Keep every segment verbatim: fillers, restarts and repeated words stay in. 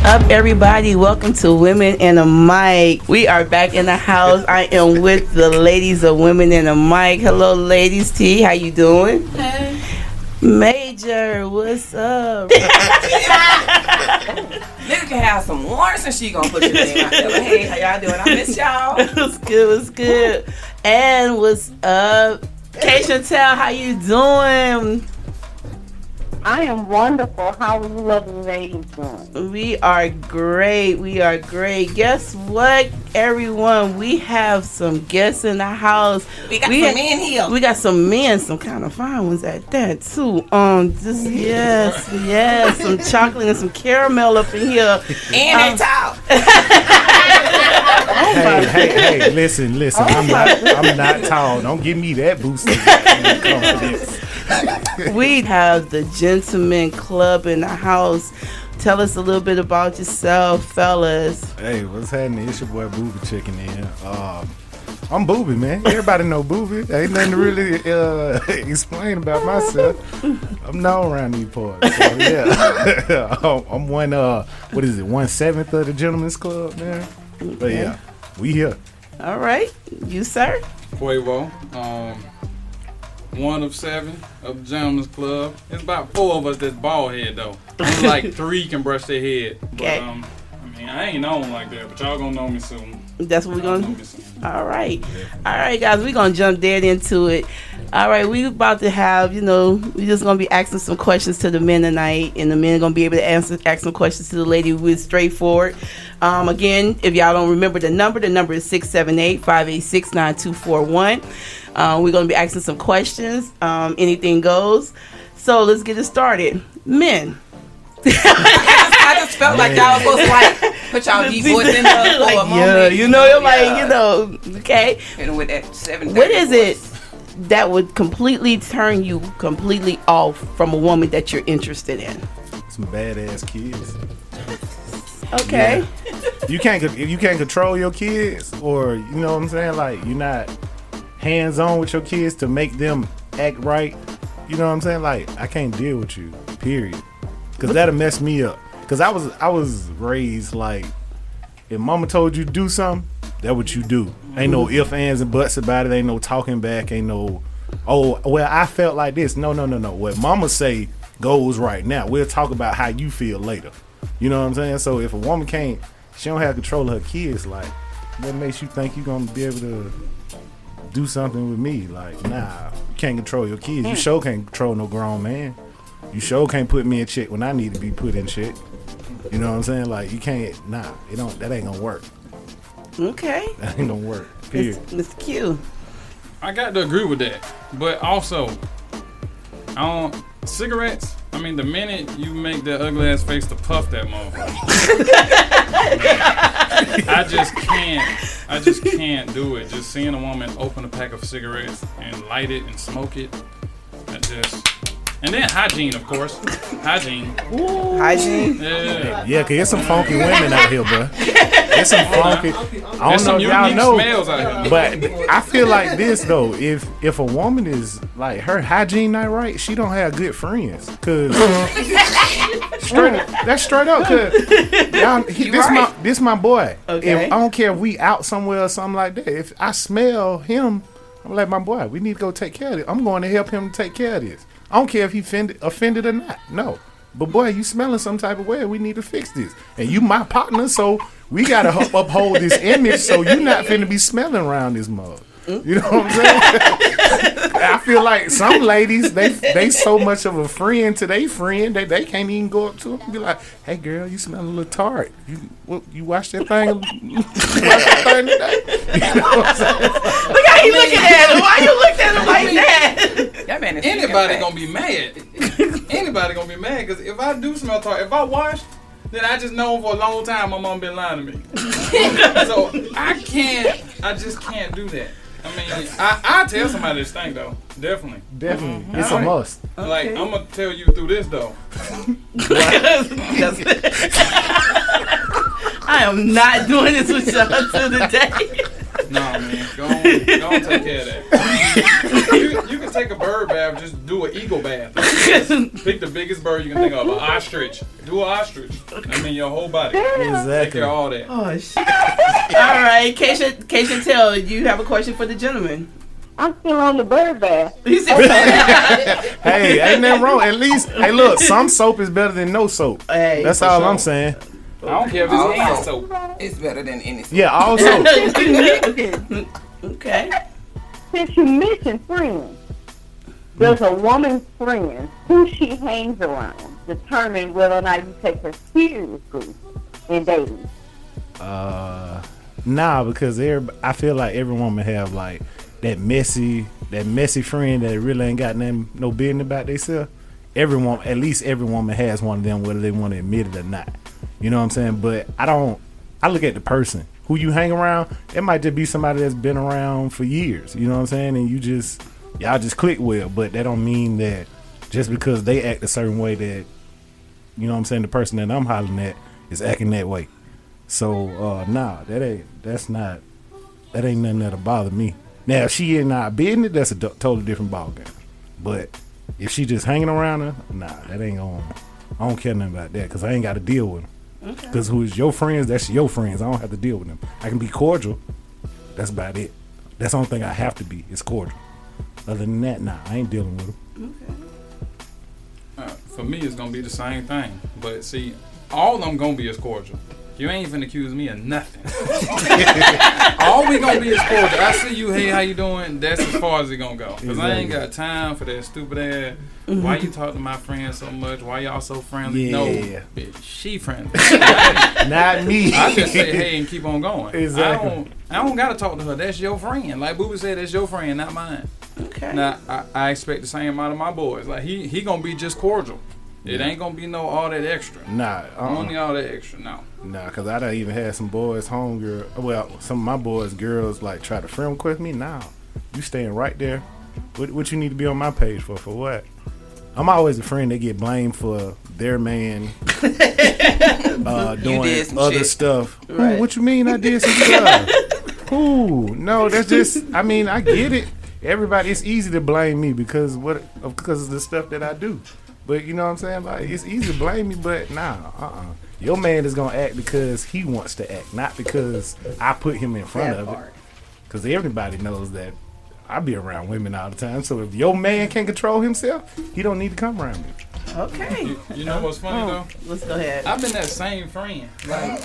up, everybody? Welcome to Women in a Mic. We are back in the house. I am with the ladies of Women in a Mic. Hello, ladies. T, how you doing? Hey. Major, what's up? Nigga can have some warrants and she gonna put your name out there. But hey, how y'all doing? I miss y'all. What's good? What's good? And what's up? K Chantel, how you doing? I am wonderful. How are you lovely ladies doing? We are great. We are great. Guess what, everyone? We have some guests in the house. We got we some ha- men here. We got some men, some kind of fine ones at that too. Um, just yes, yes, some chocolate and some caramel up in here. And Um, they talk. Hey, hey, hey, listen, listen. I'm not I'm not tall. Don't give me that boost of confidence. We have the Gentleman Club in the house. Tell us a little bit about yourself, fellas. Hey, what's happening? It's your boy Booby Chicken in. Um, I'm Booby, man. Everybody know Booby. Ain't nothing to really uh, explain about myself. I'm known around these parts. So, yeah. I'm- I'm one, uh, what is it, one seventh of the Gentleman's Club, man. But yeah, we here. All right, you sir. Quavo, um, one of seven of the Gentleman's Club. It's about four of us that's bald head though. Only like three can brush their head. But Okay. um, I mean, I ain't known like that, but y'all gonna know me soon. That's what we're Y'all gonna know do. me soon. All right. All right, guys, we're going to jump dead into it. All right, we about to have, you know, we just going to be asking some questions to the men tonight, and the men are going to be able to answer, ask some questions to the lady who is straightforward. Um, again, if y'all don't remember the number, the number is six seven eight, five eight six, nine two four one. Um, we're going to be asking some questions. Um, anything goes. So let's get it started. Men. I just felt like y'all was supposed to like put y'all deep voice in there for a moment. Yeah, you know, you're like, you know, okay. And with that seven. What is it that would completely turn you completely off from a woman that you're interested in? Some badass kids. Okay. You can't if you can't control your kids, or you know what I'm saying, like you're not hands on with your kids to make them act right. You know what I'm saying? Like I can't deal with you. Period. Because that'll mess me up. Because I was I was raised like, if mama told you to do something, that's what you do. Ain't no ifs, ands, and buts about it. Ain't no talking back. Ain't no, oh, well, I felt like this. No, no, no, no. What mama say goes right now. We'll talk about how you feel later. You know what I'm saying? So if a woman can't, she don't have control of her kids, like, what makes you think you're going to be able to do something with me? Like, nah, you can't control your kids. You sure can't control no grown man. You sure can't put me in check when I need to be put in check. You know what I'm saying? Like, you can't, nah, it don't, that ain't gonna work. Okay. That ain't gonna work. Period. Mister Q. I got to agree with that, but also, I don't cigarettes. I mean, the minute you make that ugly ass face to puff that motherfucker, I just can't. I just can't do it. Just seeing a woman open a pack of cigarettes and light it and smoke it, that just. And then hygiene, of course. Hygiene. Hygiene. Yeah. Yeah, cause there's some funky women out here, bro. There's some funky. I There's don't know some if y'all unique know, smells out here. but I feel like this though. If if a woman is like her hygiene not right, she don't have good friends. Cause straight, that's straight up. Cause y'all, he, this right. my this my boy. Okay. If, I don't care if we out somewhere or something like that. If I smell him, I'm like, my boy, we need to go take care of it. I'm going to help him take care of this. I don't care if he offended, offended or not. No. But boy, you smelling some type of way. We need to fix this. And you my partner, so we got to uphold this image, so you not finna be smelling around this mug. You know what I'm saying? I feel like some ladies, they they so much of a friend to their friend that they can't even go up to them and be like, hey girl, you smell a little tart. You what, you wash that thing, you wash that thing today? You know what I'm saying? Look how you looking at him. Why you looking at him like that? That man is Anybody thinking gonna be mad. Anybody gonna be mad because if I do smell tart, if I wash, then I just know for a long time my mom been lying to me. So I can't. I just can't do that. I mean, I I tell somebody this thing though, definitely. Definitely. Mm-hmm. It's a must. Like I'm gonna tell you through this though. I am not doing this with y'all today. Nah, man, go on, go on, take care of that. You, you can take a bird bath, just do an eagle bath. Just pick the biggest bird you can think of, an ostrich. Do an ostrich. I mean, your whole body. Take Exactly. care of all that. Oh shit! All right, Keisha, Keisha, tell you have a question for the gentleman. I'm still on the bird bath. He said, Hey, ain't nothing wrong. At least, hey, look, some soap is better than no soap. Hey, That's for all sure. I'm saying. I don't care if it's hand soap. It's better than any. Yeah, also. okay. Okay. Since you mentioned friends, does a woman's friend who she hangs around determine whether or not you take her seriously in dating? Uh, nah, because every, I feel like every woman have like that messy, that messy friend that really ain't got nothing, no business about themselves. Every woman, at least every woman has one of them, whether they want to admit it or not. You know what I'm saying? But I don't. I look at the person who you hang around. It might just be somebody that's been around for years. You know what I'm saying? And you just y'all just click well, but that don't mean that just because they act a certain way that, you know what I'm saying, the person that I'm hollering at is acting that way. So uh nah, that ain't that's not that ain't nothing that'll bother me. Now if she in our business, that's a d- totally different ballgame. But if she just hanging around her, nah, that ain't on. I don't care nothing about that because I ain't got to deal with them. Because who is your friends, that's your friends. I don't have to deal with them. I can be cordial. That's about it. That's the only thing I have to be is cordial. Other than that, nah, I ain't dealing with them. Uh, for me, it's gonna be the same thing. But see, all of them gonna be as cordial. You ain't finna accuse me of nothing. All we gonna be is cordial. I see you, hey, how you doing? That's as far as it gonna go. Cause I ain't got time for that stupid ass. Why you talk to my friends so much? Why y'all so friendly? Yeah. No, bitch, she friendly. Not me. I just say hey and keep on going. Exactly. I don't, I don't gotta talk to her. That's your friend. Like Booby said, that's your friend, not mine. Okay. Now I, I expect the same out of my boys. Like he he gonna be just cordial. It ain't gonna be no all that extra. Nah, uh-uh. Only all that extra. No. Nah, because I done even had some boys, home girl. Well, some of my boys, girls, like try to friend request me. Nah, you staying right there. What what you need to be on my page for? For what? I'm always a friend that get blamed for their man uh, doing did some other shit. stuff. Right. Ooh, what you mean I did some stuff? Ooh, no, that's just. I mean, I get it. Everybody, it's easy to blame me because what because of the stuff that I do. But you know what I'm saying? Like it's easy to blame me, but nah, uh, uh Your man is gonna act because he wants to act, not because I put him in front That of part. it. Because everybody knows that I be around women all the time. So if your man can't control himself, he don't need to come around me. Okay. You, you know what's funny though? Let's go ahead. I've been that same friend. Like,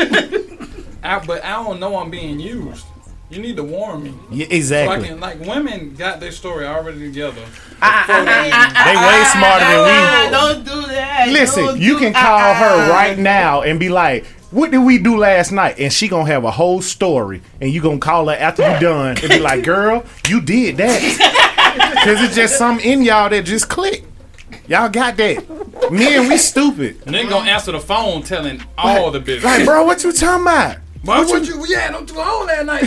I, but I don't know I'm being used. You need to warn me. Yeah, So I exactly. can, like women got their story already together. Ah, before they even- They way smarter than we. Ah, don't do that. Listen, Don't you do- can call ah, her ah. right now and be like, "What did we do last night?" And she gonna have a whole story, and you gonna call her after you done and be like, "Girl, you did that," because it's just something in y'all that just click. Y'all got that. Men, we stupid. And then gonna answer the phone telling all the business. Like, bro, what you talking about? But what you, yeah, don't do home that night.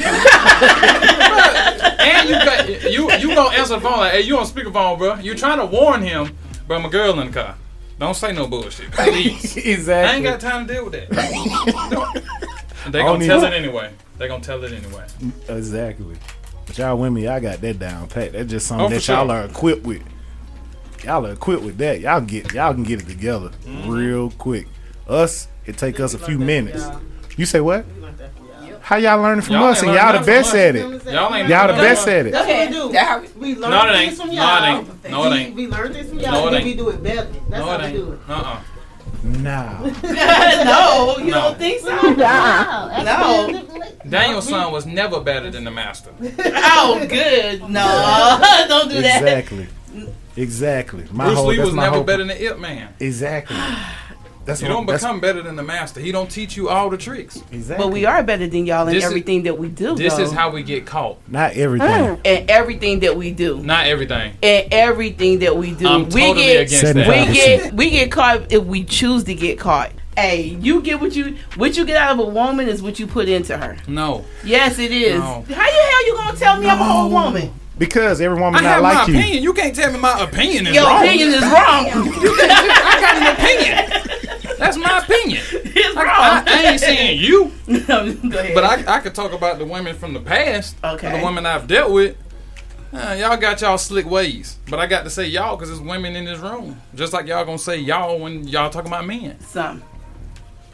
And you got you you gonna answer the phone like, hey, you on speakerphone, bro? You trying to warn him, but my girl in the car. Don't say no bullshit, please. Exactly. I ain't got time to deal with that. They I gonna don't tell even- it anyway. They gonna tell it anyway. Exactly. But y'all women, y'all got that down pat. That's just something Oh, for that y'all sure. are equipped with. Y'all are equipped with that. Y'all get y'all can get it together Mm-hmm. real quick. Us, it take us a few minutes. You say what? How y'all learning from Y'all us ain't and learned y'all the nothing best from us. at it? Y'all ain't Y'all the learned best nothing. at it. That's what we do. That how we- we learn No, it things ain't. from No, y'all. it ain't. No, it We- ain't. We learn things from y'all, No, it and then ain't. we do it better. That's No, how it we do ain't. it. Uh-uh. Nah. No, you No. don't think so? Yeah. No. Daniel's son was never better than the master. Oh, good. No, don't do that. Exactly. Exactly. My Bruce whole, Lee that's was my never whole- better than Ip Man. Exactly. That's You what- don't that's- become better than the master. He don't teach you all the tricks. Exactly. But we are better than y'all in This is- everything that we do. This though. is how we get caught. Not everything. And everything that we do. Not everything. And everything that we do. I'm we totally get against Seventy that. we five get we get caught if we choose to get caught. Hey, you get what you what you get out of a woman is what you put into her. No. Yes, it is. No. How the hell you gonna tell me I'm a whole woman? Because every woman I not have my like you. opinion. You can't tell me my opinion is Your wrong. opinion is wrong. I got an opinion. That's my opinion. It's I, wrong. I ain't saying you, No, go ahead. but I, I could talk about the women from the past. Okay. The women I've dealt with. Uh, y'all got y'all slick ways. But I got to say y'all because there's women in this room. Just like y'all gonna say y'all when y'all talking about men. Some.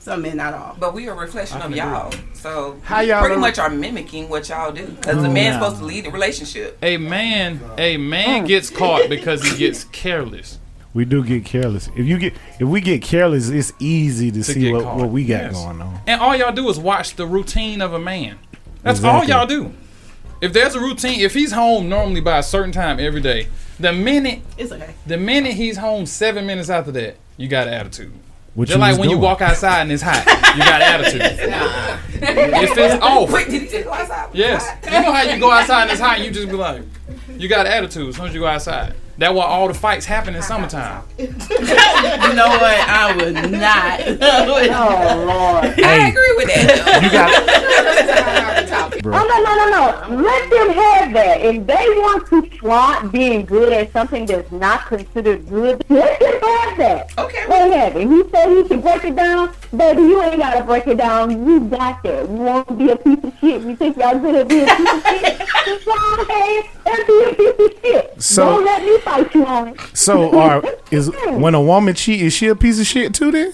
Some men, not all. But we are a reflection of y'all. So How we y'all pretty are- much are mimicking what y'all do. Because the man's supposed to lead the relationship. A man, a man gets caught because he gets careless. We do get careless. If you get, if we get careless, it's easy to, To see get what, caught. what we got Yes. going on. And all y'all do is watch the routine of a man. That's all Exactly. y'all do. If there's a routine, if he's home normally by a certain time every day, the minute It's okay. the minute he's home seven minutes after that, you got an attitude. What Just you like was when you doing. walk outside and it's hot, you got attitude. If it's off, Wait, did he just go outside? yes. You know how you go outside and it's hot and you just be like, you got attitude as soon as you go outside. That's why all the fights happen in summertime. You know what? I would not. Oh Lord. I agree with that. You got, Oh no no no no! Let them have that. If they want to flaunt being good at something that's not considered good, let them have that. Okay. Let them have it. He said he should break it down, baby. You ain't gotta break it down. You got that. You want to be a piece of shit? You think y'all good at being a piece of shit? Just go ahead and be a piece of shit. So- Don't let me fight you on it. so are is when a woman cheat, is she a piece of shit too? Then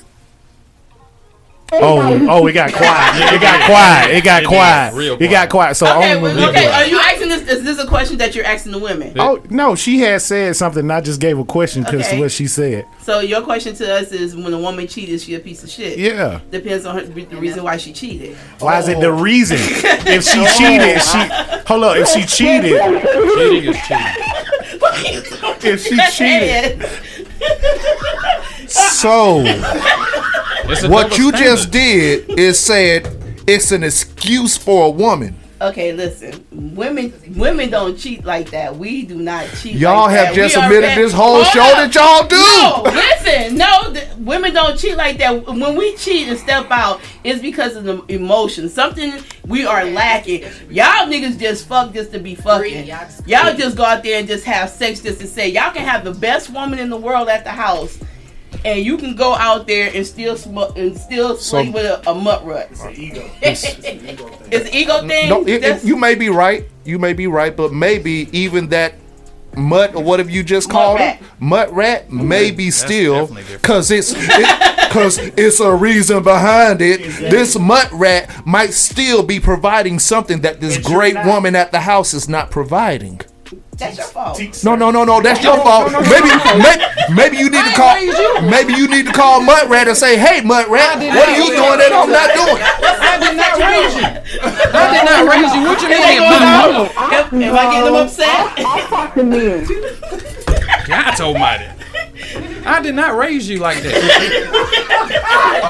oh oh, it got quiet. It got quiet. It got It quiet. is real It got quiet. So Okay, only well, women- okay. Are you asking this? Is this a question that you're asking the women? Oh no, she had said something. And I just gave a question because Okay. what she said. So your question to us is: when a woman cheats, is she a piece of shit? Yeah. Depends on her, the reason why she cheated. Why is it the reason? If she cheated, she hold up. If she cheated, Cheating is cheating. if she cheated, So It's a what double you standard. just did is said it's an excuse for a woman. Okay, listen. Women, women don't cheat like that. We do not cheat. Y'all like have that. just We are admitted very- this whole Hold show up. that y'all do. No, listen. No, th- women don't cheat like that. When we cheat and step out, it's because of the emotion. Something we are lacking. Y'all niggas just fuck just to be fucking. Y'all just go out there and just have sex just to say. Y'all can have the best woman in the world at the house, and you can go out there and still sm- and still sleep with a, a mutt rut. It's an ego. It's an ego thing. No, it, it, That's- you may be right. You may be right, but maybe even that mutt or whatever you just Mutt called rat. it, mutt rat, maybe still definitely different. because it's because it, it's a reason behind it. This mutt rat might still be providing something that this great woman at the house is not providing. That's your fault. No, no, no, no. That's your fault. Maybe, maybe, maybe you need to call. Maybe you need to call Mutt Rat and say, "Hey, Mutt Rat, what are you doing that I'm not doing?" I did not raise you. I did not raise you. What you mean? Am, am I getting them upset? I talk to men. God almighty. I did not raise you like that.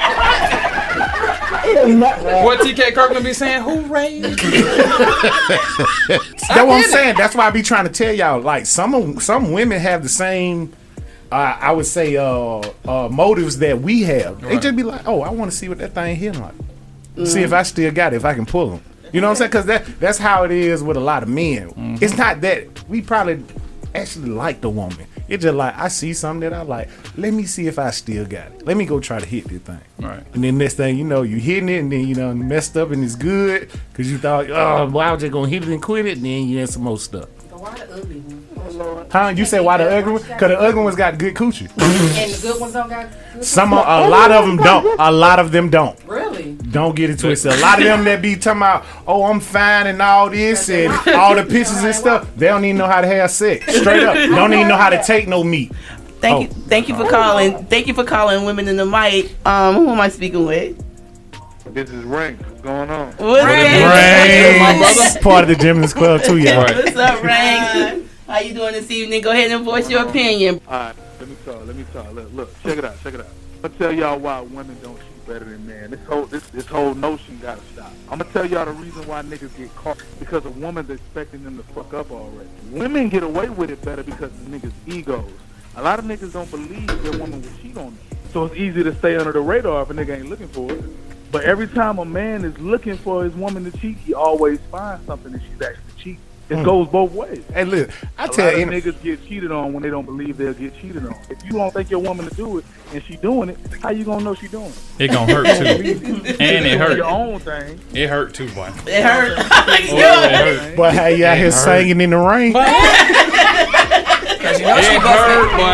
What T K Kirkland be saying? Who raised you? that's what I'm saying. That's why I be trying to tell y'all. Like some of- some women have the same, uh, I would say, uh, uh, motives that we have. They Right. just be like, "Oh, I want to see what that thing hitting like. See if I still got it. If I can pull them." You know what I'm saying? Because that that's how it is with a lot of men. Mm-hmm. It's not that we probably actually like the woman. It's just like I see something that I like. Let me see if I still got it. Let me go try to hit this thing. Right. And then next thing you know, you hitting it, and then you know messed up, and it's good because you thought, oh, well, I was just gonna hit it and quit it. And then you had some more stuff. Why the ugly ones? Huh? You said why the ugly one? Because the ugly ones got good coochie. And the good ones don't got good. Some, a lot of them don't. A lot of them don't. Really? Don't get it twisted. A lot of them that be talking about, oh, I'm fine and all this and all the pictures and stuff. They don't even know how to have sex. Straight up. Don't even know how to take no meat. Thank Oh. you, thank you for calling. Thank you for calling Women in the Mic. Um, who am I speaking with? This is Rank. What's going on? What's Rain. My brother. Part of the Gymnast Club too, y'all. Right. What's up, Rank? How you doing this evening? Go ahead and voice your opinion. All right, let me talk. Let me talk. Look, look, check it out. Check it out. I'm gonna tell y'all why women don't shoot better than men. This whole this this whole notion gotta stop. I'm gonna tell y'all the reason why niggas get caught because a woman's expecting them to fuck up already. Women get away with it better because of niggas' egos. A lot of niggas don't believe their woman will cheat on them, so it's easy to stay under the radar if a nigga ain't looking for it. But every time a man is looking for his woman to cheat, he always finds something that she's actually cheating. It goes both ways. Hey, look, I A tell lot of you, niggas get cheated on when they don't believe they'll get cheated on. If you don't think your woman to do it and she doing it, how you gonna know she doing it? It gonna hurt too. And it Doing hurt. your own thing. It hurt too, boy. It hurt. Oh, it hurt. boy, how you out here hurt. singing in the rain? Cause you know she It busted. hurt, boy.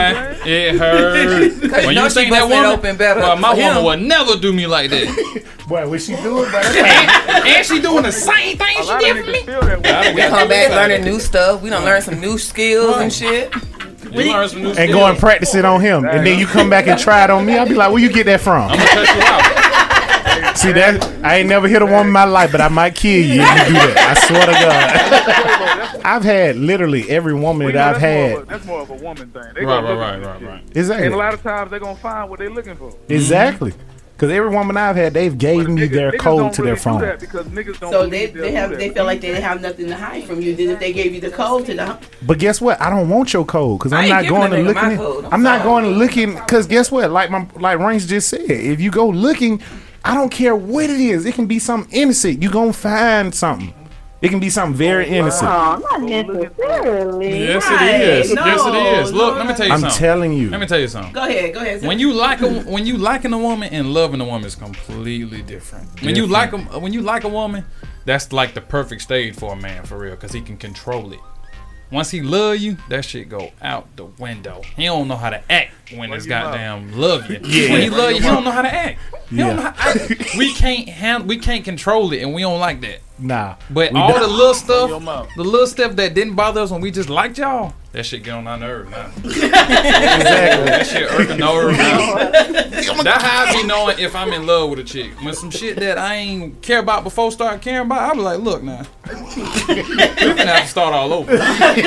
It hurt. Cause When you know you she seen that busting it woman, open better. well, my for him. woman would never do me like that. Boy, what she doing? But and, and she doing the same thing A she lot of did for niggas me. feel that way. We come back learning new stuff. We done learn some new skills and shit. You learn some new and skills. go and practice it on him, and then you come back and try it on me. I'll be like, where you get that from? I'm gonna cut you out. See that? I ain't never hit a woman in my life, but I might kill you if you do that. I swear to God. I've had literally every woman Well, that you know, I've that's more had. of a- That's more of a woman thing. They Right, gonna right, look right, at right, this right. shit. Exactly. And a lot of times they're gonna find what they're looking for. Exactly. Because every woman I've had, they've gave me Niggas- their niggas code don't to really their do phone. that because niggas don't So they believe they'll they do have that. they feel like they didn't have nothing to hide from you. Then if they gave you the code to the But guess what? I don't want your code because I I'm ain't not giving going a to nigga looking. my in- code. I'm I'm not sorry. going to looking because guess what? Like my like Range just said, if you go looking, I don't care what it is. It can be something innocent. You gonna find something. It can be something very innocent. Oh, not necessarily. Yes, Right. it is. No, yes, it is. Look, no, let me tell you I'm something. telling you. Let me tell you something. Go ahead, go ahead. sir. When you like a when you liking a woman and loving a woman is completely different. When you like a when you like a woman, that's like the perfect stage for a man for real, because he can control it. Once he love you, that shit go out the window. He don't know how to act when it's goddamn love you. Yeah. When he love you, he don't know how to act. He don't Yeah. know how, I, we can't hand, we can't control it, and we don't like that. Nah. But We all don't. the little Your stuff, mouth. the little stuff that didn't bother us when we just liked y'all, that shit get on our nerves now. Exactly. That shit irk a nerve now. That's how I be knowing if I'm in love with a chick. When some shit that I ain't care about before start caring about, I be like, look now, we finna have to start all over.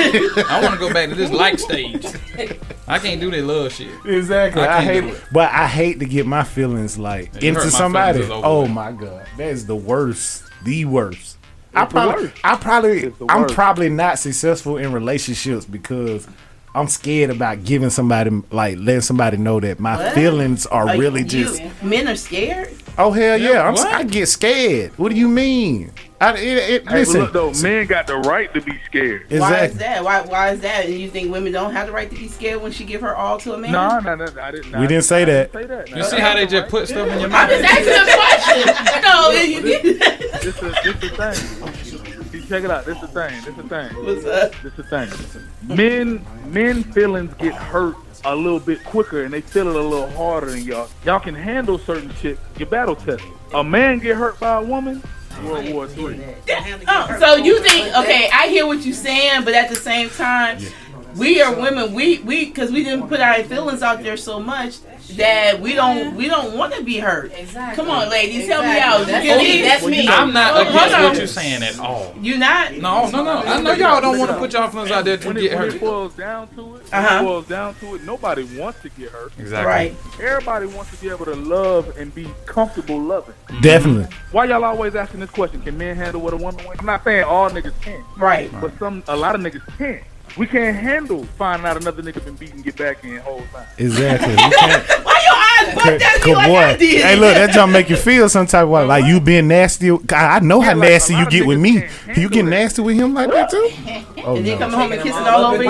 I want to go back to this like stage. I can't do that love shit. Exactly. I I, can't hate do it. it. But I hate to get my feelings like You into hurt my somebody. feelings is over Oh with. my God. That is the worst. The worst. I It's the probably worst. I probably It's the I'm worst. probably not successful in relationships because I'm scared about giving somebody like letting somebody know that my What? feelings are Are really you- just men are scared. oh hell yeah, I'm, what? I get scared. What do you mean? I, it, it, Hey, listen, but look though, men got the right to be scared. Why is exactly. that? Why why is that? And you think women don't have the right to be scared when she give her all to a man? No, no, no, I didn't. We didn't say I that. Say that. You see how they just put stuff in your I'm mouth? just asking a question. No, you This is this the thing. See, check it out. This the thing. This the thing. What's up? This the thing. Men, men feelings get hurt a little bit quicker, and they feel it a little harder than y'all. Y'all can handle certain shit. You battle test. A man get hurt by a woman. World War Three. Oh, so you think? Okay, I hear what you're saying, but at the same time, we are women. We we because we didn't put our feelings out there so much that we don't we don't want to be hurt. Exactly. Come on, ladies, help me Exactly. out. That's You me. get That's it? me. I'm not Hold against on. what you're saying at all. You not? No, no, no. I know y'all don't want to put y'all feelings out there to When it, get when it hurt. boils down to it, Uh-huh. when it boils down to it, nobody wants to get hurt. Exactly. Right. Everybody wants to be able to love and be comfortable loving. Definitely. Why y'all always asking this question? Can men handle what a woman wants? I'm not saying all niggas can, Right. but some a lot of niggas can't. We can't handle finding out another nigga been beaten, get back in whole time. Exactly. You can't. Why your eyes bugged at me Good like boy. I did? Hey, look, that jump make you feel some type of way. Like you being nasty. God, I know how Yeah, like, nasty a you lot get of with niggas me. can't You handle get that. nasty with him like that too? Oh And then no. coming home and kissing all over you.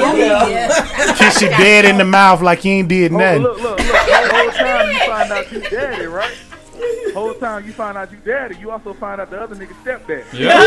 Kiss your dad in the mouth like you ain't did Oh, nothing. look, look, look. Whole, whole time you find out you daddy, right? Whole time you find out you daddy, you also find out the other nigga stepdad. Yeah.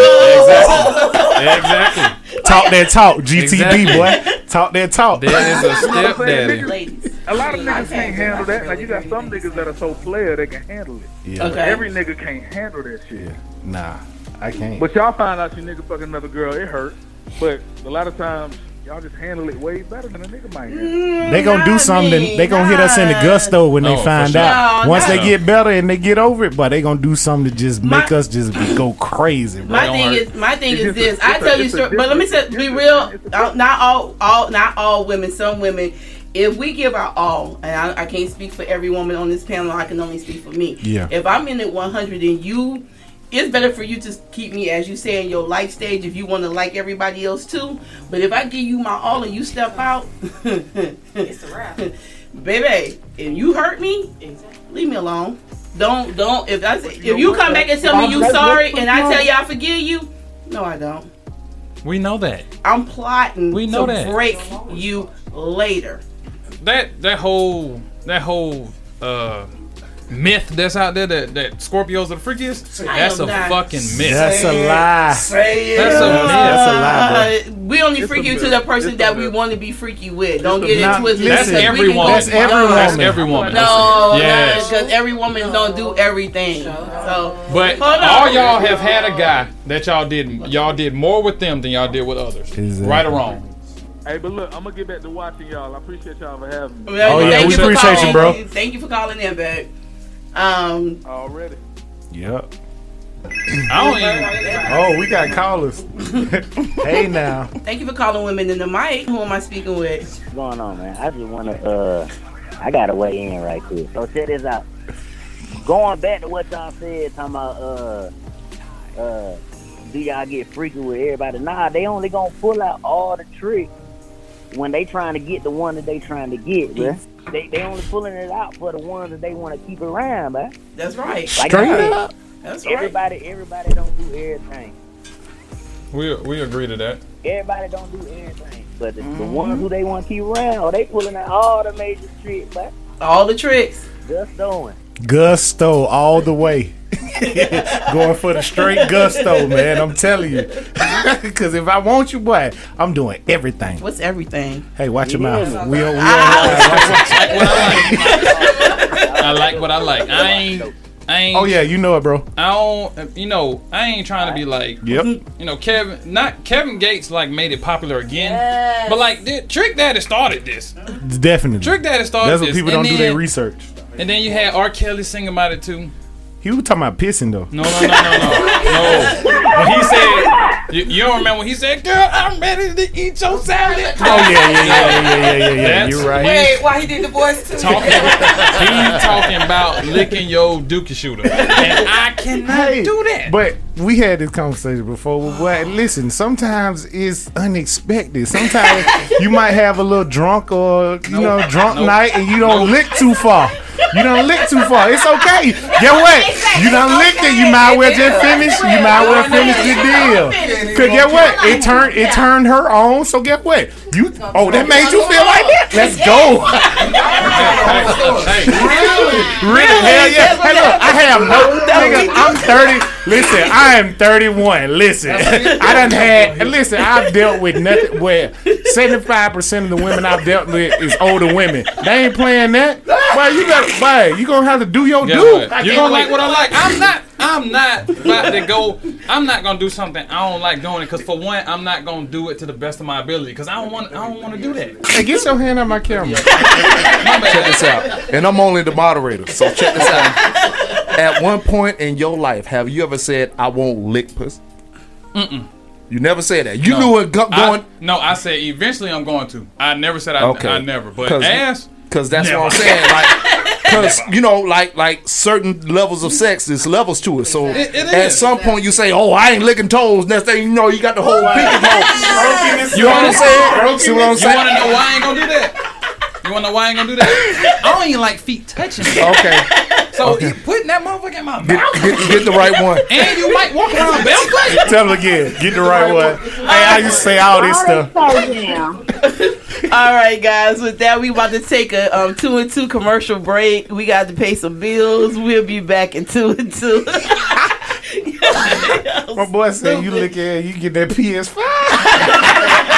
Exactly. Exactly. Talk that talk, G T B Exactly. boy. Talk that talk. There is a You know what I'm saying? stepdaddy. Niggas- Ladies. A lot of niggas can't handle that. Like you got some niggas that are so player they can handle it. Yeah. Okay. Every nigga can't handle that shit. Nah, I can't. But y'all find out you nigga fucking another girl, it hurt. But a lot of times y'all just handle it way better than a nigga might handle. They gonna do Not something. me, They gonna hit us in the not. gusto when Oh, they for find sure. out. No, Once no. they get better and they get over it, but they gonna do something to just make My- us just go crazy, bro. My don't thing hurt. is, my thing It's is just a- this. I it's a- tell you, it's a straight, but let me say, different- be it's a- real. it's a uh, Not all, all, not all women. Some women, if we give our all, and I, I can't speak for every woman on this panel. I can only speak for me. Yeah. If I'm in at one hundred and you, it's better for you to keep me, as you say, in your life stage if you want to like everybody else too. But if I give you my all and you step out, It's a wrap. baby, if you hurt me, leave me alone. Don't, don't. If I, if you come back and tell me you sorry and I tell you I forgive you, no, I don't. We know that. I'm plotting We know to that. break you later. That that whole that whole uh myth that's out there that, that Scorpios are the freakiest. I That's am a not. fucking myth. That's a lie. Say it. That's a myth. That's a lie, Uh, We only It's freak a you to myth. the person It's a that we myth. want to be freaky with. Don't a get myth. it twisted. That's because we every can go- woman. That's every No, That's woman. every woman. No, Yes. because every woman don't do everything. So, But hold on. all y'all have had a guy that y'all did y'all did more with them than y'all did with others. Exactly. Right or wrong? Hey, but look, I'm gonna get back to watching y'all. I appreciate y'all for having me. Well, Oh, yeah, thank we you for appreciate you, calling. bro. Thank you for calling in, babe. Um, Already. Yep. I don't even. Oh, we got callers. Hey now. thank you for calling Women in the Mic. Who am I speaking with? What's going on, man? I just want to, uh, I got to weigh in right quick. So check this out. Going back to what y'all said, talking about, uh, uh, do y'all get freaky with everybody? Nah, they only gonna pull out all the tricks when they trying to get the one that they trying to get, bruh. They, they only pulling it out for the ones that they want to keep around, bruh. That's right. Like Straight I said, up. That's right. everybody, everybody don't do everything. We we agree to that. Everybody don't do everything. But the, the ones who they want to keep around, oh, they pulling out all the major tricks, bruh. All the tricks. Just doing. Gusto all the way. Going for the straight gusto, man. I'm telling you. Because if I want you, boy, I'm doing everything. What's everything? Hey, watch your mouth. Yeah. We on, we on I like what I like. I ain't. I ain't. Oh yeah, you know it, bro. I don't. You know. I ain't trying to be like. Yep. You know, Kevin. Not Kevin Gates. Like made it popular again. But like, the, Trick Daddy started this. Definitely. Trick Daddy started That's what this. people and don't do then, their research. And then you had R. Kelly singing about it too. He was talking about pissing though. No, no, no, no, no. No. When he said, you, you don't remember when he said, "Girl, I'm ready to eat your salad." Oh yeah, yeah, yeah, yeah, yeah, yeah, yeah. That's- You're right. Wait, why he did the voice too? Talking, he talking about licking your dookie shooter, and I cannot Hey, do that. But we had this conversation before. But boy, listen, sometimes it's unexpected. Sometimes you might have a little drunk or you know drunk Nope. night, and you don't Nope. lick too far. You don't lick too far. It's okay. Get what? You done licked it. You might well just finish. You might well finish the deal. Cause get what? It turned it turned her on. So get what? You oh that made you feel like that? Let's go. Hey, Really? Hell yeah. Hey, look, I have no nigga. I'm thirty. Listen, I am thirty-one. Listen, I done had. and Listen, I've dealt with nothing. Where seventy-five percent of the women I've dealt with is older women. They ain't playing that. Boy, you got. Boy, you gonna have to do your Guess do. what? You don't like what I like. I'm not. I'm not about to go. I'm not gonna do something I don't like doing it. Cause for one, I'm not gonna do it to the best of my ability. Cause I don't want. I don't want to do that. Hey, get your hand on my camera. Check this out. And I'm only the moderator, so check this out. At one point in your life, have you ever said, I won't lick pussy? Mm-mm. You never said that. You No. knew it go- going. I, no, I said eventually I'm going to. I never said I. Okay. I never. But 'Cause- ass. Because that's Never. what I'm saying. Like, because, you know, like like certain levels of sex, there's levels to it. So It- it at is. some point you say, oh, I ain't licking toes. Next thing you know, you got the whole pinky toe. You know what I'm saying? See what I'm You saying? want to know why I ain't gonna do that? You want to know why I ain't gonna do that? I don't even like feet touching me. Okay. So you putting that motherfucker in my Get, mouth, get, get the right one. and you might walk around barefoot. Tell them again. Get the right one. Hey, I used to say all this stuff. All right, guys. With that, we about to take a um, two and two commercial break. We got to pay some bills. We'll be back in two and two. My boy said you lick it, you get that P S five.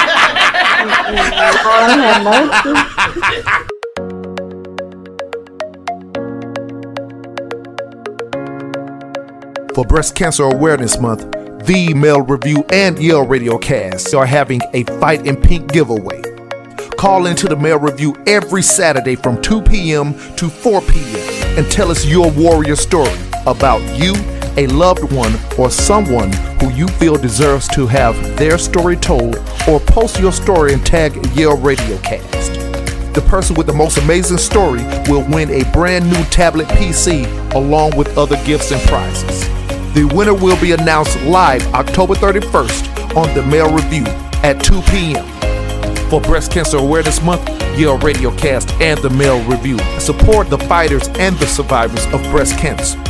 For Breast Cancer Awareness Month, the Male Review and Yale Radio Cast are having a Fight in Pink giveaway. Call into the Male Review every Saturday from two p.m. to four p.m. and tell us your warrior story about you, a loved one, or someone who you feel deserves to have their story told, or post your story and tag Yale Radio Cast. The person with the most amazing story will win a brand new tablet P C along with other gifts and prizes. The winner will be announced live October thirty-first on the Male Review at two p.m. For Breast Cancer Awareness Month, Yale Radio Cast and the Male Review support the fighters and the survivors of breast cancer.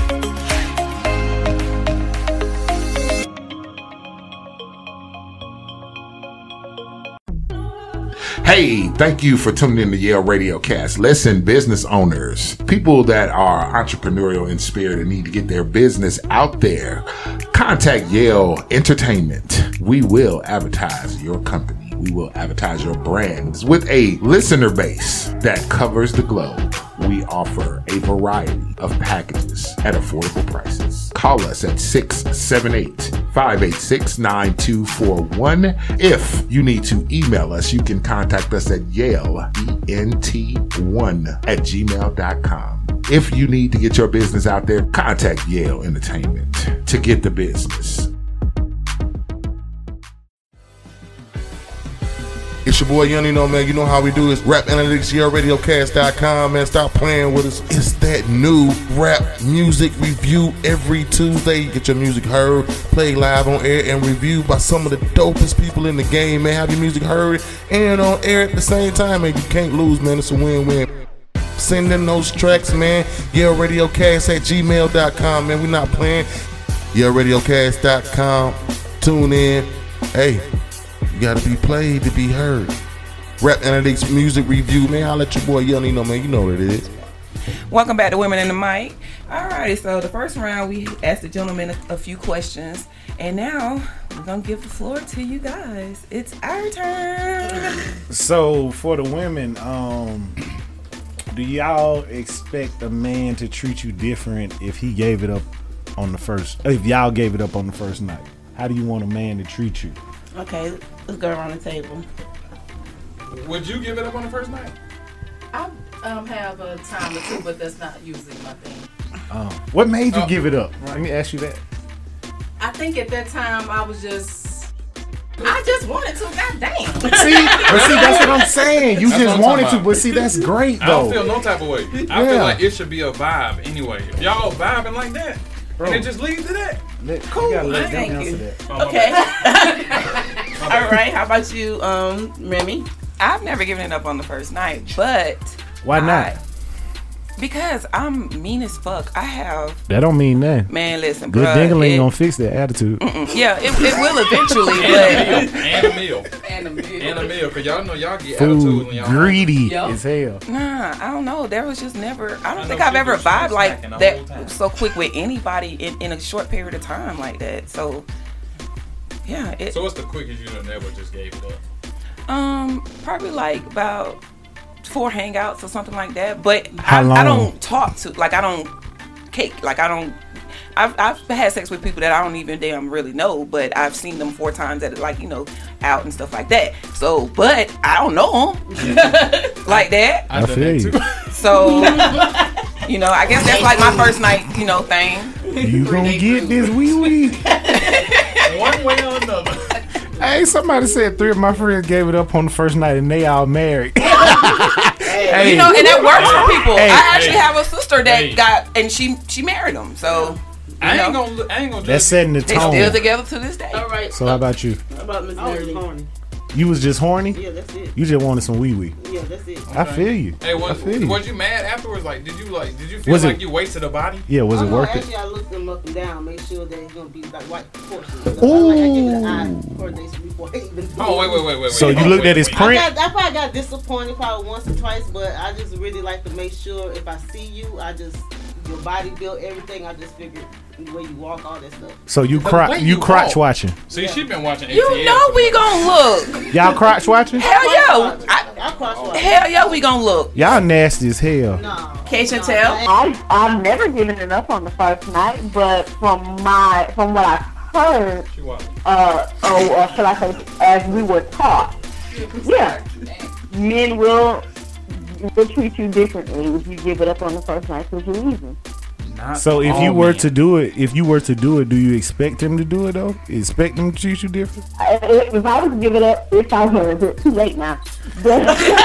Hey, thank you for tuning in to Yale Radio Cast. Listen, business owners, people that are entrepreneurial in spirit and need to get their business out there, contact Yale Entertainment. we will advertise your company. We will advertise your brands with a listener base that covers the globe. We offer a variety of packages at affordable prices. Call us at six seven eight, five eight six, nine two four one. If you need to email us, you can contact us at Yale, E N T one at gmail dot com. If you need to get your business out there, contact Yale Entertainment to get the business. It's your boy Young, know, man. You know how we do this. Rap Analytics, Yale Radio Cast dot com, man. Stop playing with us. It's that new rap music review every Tuesday. You get your music heard, played live on air, and reviewed by some of the dopest people in the game, man. Have your music heard and on air at the same time, man. You can't lose, man. It's a win-win. Send them those tracks, man. Yale Radio Cast at gmail dot com, man. We're not playing. Yale Radio Cast dot com. Tune in. Hey. You gotta be played to be heard. Rap Analytics Music Review, man. I'll let your boy Young know, man. You know what it is. Welcome back to Women in the Mic. Alrighty, so the first round we asked the gentlemen a, a few questions, and now we're gonna give the floor to you guys. It's our turn. So for the women, um, do y'all expect a man to treat you different if he gave it up on the first? If y'all gave it up on the first night, how do you want a man to treat you? Okay, let's go around the table. Would you give it up on the first night? I um, have a time or two, but that's not usually my thing. Um, what made you Oh. give it up? Let me ask you that. I think at that time I was just, I just wanted to. God damn. See, but see, that's what I'm saying. You That's what just I'm wanted talking to, but see, that's great I don't though. feel no type of way. I Yeah. feel like it should be a vibe anyway. If y'all vibing like that, Bro. and it just leads to that. Let, Cool, you gotta let them thank answer you. that. Oh, my Okay. bad. All right. How about you, um, Remy? I've never given it up on the first night, but Why not? I- because I'm mean as fuck. I have That don't mean that. man. Listen, Good bruh, dingle ain't it- gonna fix that attitude. mm, yeah, it, it will eventually, And but a meal. And a meal. And a meal. Because y'all know y'all get attitude when Food y'all greedy Yup. as hell. nah, I don't know. There was just never. I don't I think know I've she ever was snacking vibed like the whole that time. so quick with anybody in, in a short period of time like that. So yeah, it So what's the quickest you done ever just gave it up? um probably like about four hangouts or something like that. But How I, long? I don't talk to like I don't cake like I don't. I've, I've had sex with people that I don't even damn really know, but I've seen them four times at like, you know, out and stuff like that. So, but I don't know them like that. I done feel that you. too. So, you know, I guess that's like my first night, you know, thing. You gonna get this wee wee. One way or another. Hey, somebody said three of my friends gave it up on the first night and they all married. Hey, You know, and that works for people. Hey, I actually hey, have a sister that hey. got, and she she married him. So, I you ain't know, gonna. I ain't gonna. that's Just, setting the they still tone. together to this day. All right. So how about you? How about Miss I was Nerdy? horny. You was just horny? Yeah, that's it. You just wanted some wee wee. Yeah, that's it. I feel you. Hey, I was, feel you. was you mad afterwards? Like, did you like? Did you feel Was it- like you wasted a body? Yeah, was oh, it no, worth it? actually, I looked them up and down, make sure that it's gonna be like white proportions. So I, like, I give it an eye coordination before I even do Oh it. wait, wait, wait, wait. So wait. you Oh, looked wait, at his wait. I, print? got, I probably got disappointed probably once or twice, but I just really like to make sure if I see you, I just your body built everything. I just figured the way you walk, all that stuff. So you The cro- way you you crotch walk. watching. See, she been watching. You A T L know for we the- gonna look. Y'all crotch watching? Hell yeah. I, I cross watch. hell yeah, we gonna look. Y'all nasty as hell. No. Case and no, tell. I I've never given it up on the first night, but from my from what I've heard, She watching. uh, oh, or shall I say, as we were taught, yeah, men will will treat you differently if you give it up on the first night for your reason. Not So if you all were men. to do it, if you were to do it, do you expect him to do it though? Expect him to treat you different? I, if I was to give it up, if I was, it's too late now. But,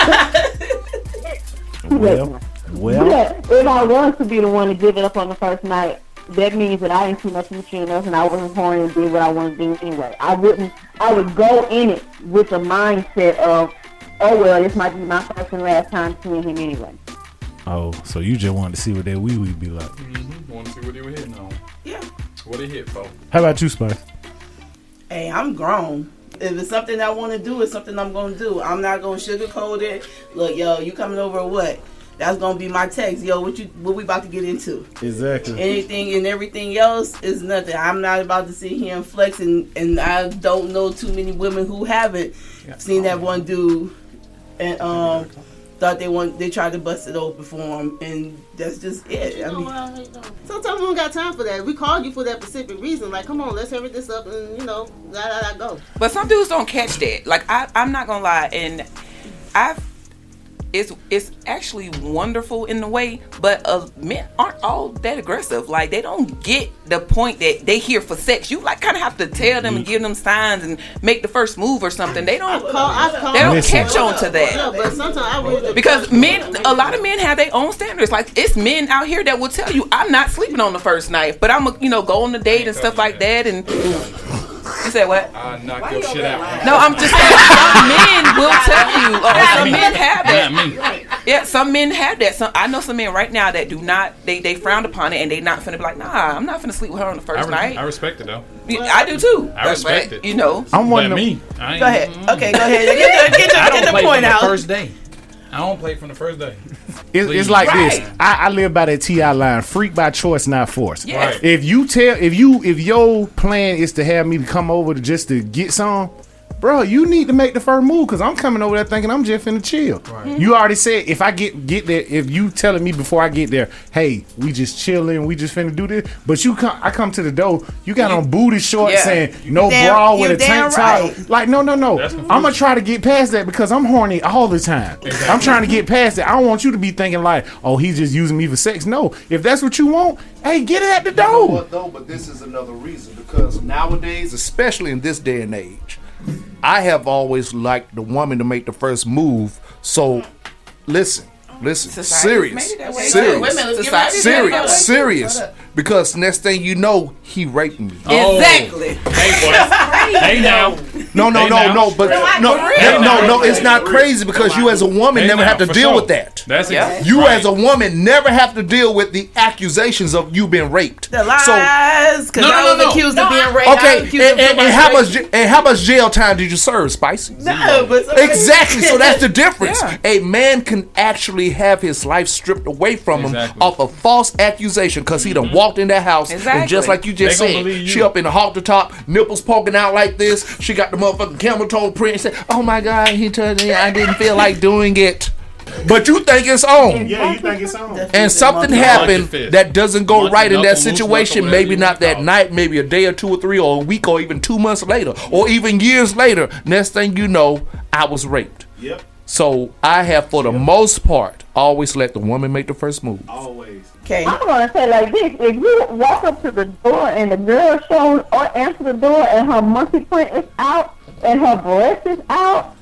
too late Well, now. well, Yeah, if I was to be the one to give it up on the first night, that means that I didn't see no future in us and I wasn't horny and did what I wanted to do anyway. I wouldn't, I would go in it with the mindset of, oh well, this might be my first and last time seeing him anyway. oh, so you just wanted to see what that wee wee be like? Mm-hmm. Want to see what he was hitting on? Yeah. What he hit for? How about you, Spice? Hey, I'm grown. If it's something I want to do, it's something I'm going to do. I'm not going to sugarcoat it. Look, yo, you coming over or what? that's gonna be my text. Yo, what you what we about to get into? Exactly. Anything and everything else is nothing. I'm not about to sit here and flex, and, and I don't know too many women who haven't seen that one dude and um thought they want they tried to bust it open for him, and that's just it. I mean, sometimes we don't got time for that. We called you for that specific reason. Like, come on, let's hurry this up, and you know, da da da go. But some dudes don't catch that. Like I, I'm not gonna lie, and I've. It's it's actually wonderful in a way, but uh, men aren't all that aggressive. Like they don't get the point that they here for sex. You like kind of have to tell them and give them signs and make the first move or something. They don't. Call, I call, they don't Listen. catch on to that. No, but sometimes I really Because men, a lot of men have their own standards. Like it's men out here that will tell you, "I'm not sleeping on the first night, but I'm a, you know go on a date and stuff like that." And you said what? I'll knock your shit out. No, I'm just saying some men will tell you. Or some men have that. Not me. Yeah, some men have that. Some I know some men right now that do not. They they frown upon it and they not finna be like, nah, I'm not finna sleep with her on the first I, re- night. I respect it though. Yeah, I do too. I respect but, it. You know, I'm one But of me. I ain't, go ahead. Okay, go ahead. Get the, get the, I don't get the play point from out. the first day. I don't play from the first day. It's, Please. it's like Right. this. I, I live by that T I line: freak by choice, not force. Yes. Right. If you tell, if you, if your plan is to have me to come over to just to get some, bro, you need to make the first move because I'm coming over there thinking I'm just finna chill. Right. You already said if I get get there, if you telling me before I get there, hey, we just chilling, we just finna do this. But you come, I come to the door, you got on booty shorts Yeah. and no damn- bra with you a tank damn top. right. Like no, no, no. That's I'm gonna try to get past that because I'm horny all the time. Exactly. I'm trying to get past it. I don't want you to be thinking like, oh, he's just using me for sex. No, if that's what you want, hey, get it at the You know door. what though? But this is another reason because nowadays, especially in this day and age, I have always liked the woman to make the first move. So, listen, listen, Society's made serious, it that way. serious, Wait a minute, let's give Society's it- made it that way. serious, serious. Because next thing you know, he raping me. Oh. Exactly. Hey, boy. Hey, now. No, no, Hey, no, now. no, but no, for real. no, no, no, it's not crazy because you as a woman Hey, never now, have to for deal sure. with that. That's Yeah. it. You Right. as a woman never have to deal with the accusations of you being raped. The lies, because No, no, I no, was no. accused No, of being I- raped. I was Okay, accused and, of and, being and how raped. much j- and how much jail time did you serve, Spicy? No, but Exactly. So that's the difference. Yeah. A man can actually have his life stripped away from him Exactly. off a false accusation because he done walked in that house and Exactly. just like you just They gonna said, believe she you. up in the halter top, nipples poking out like this. She got the motherfucking camel toe print and said, "Oh my God, he told me I didn't feel like doing it." But you think it's on. Yeah, you think it's on? And something Munch your happened fist. that doesn't go Munch right your in that knuckle, loose situation. knuckle, Maybe whatever not you that call it. night, maybe a day or two or three or a week or even two months later or even years later. Next thing you know, I was raped. Yep, So I have, for the most part, always let the woman make the first move. always. Okay. I'm gonna say like this: if you walk up to the door and the girl shows or answer the door and her monkey print is out and her breast is out,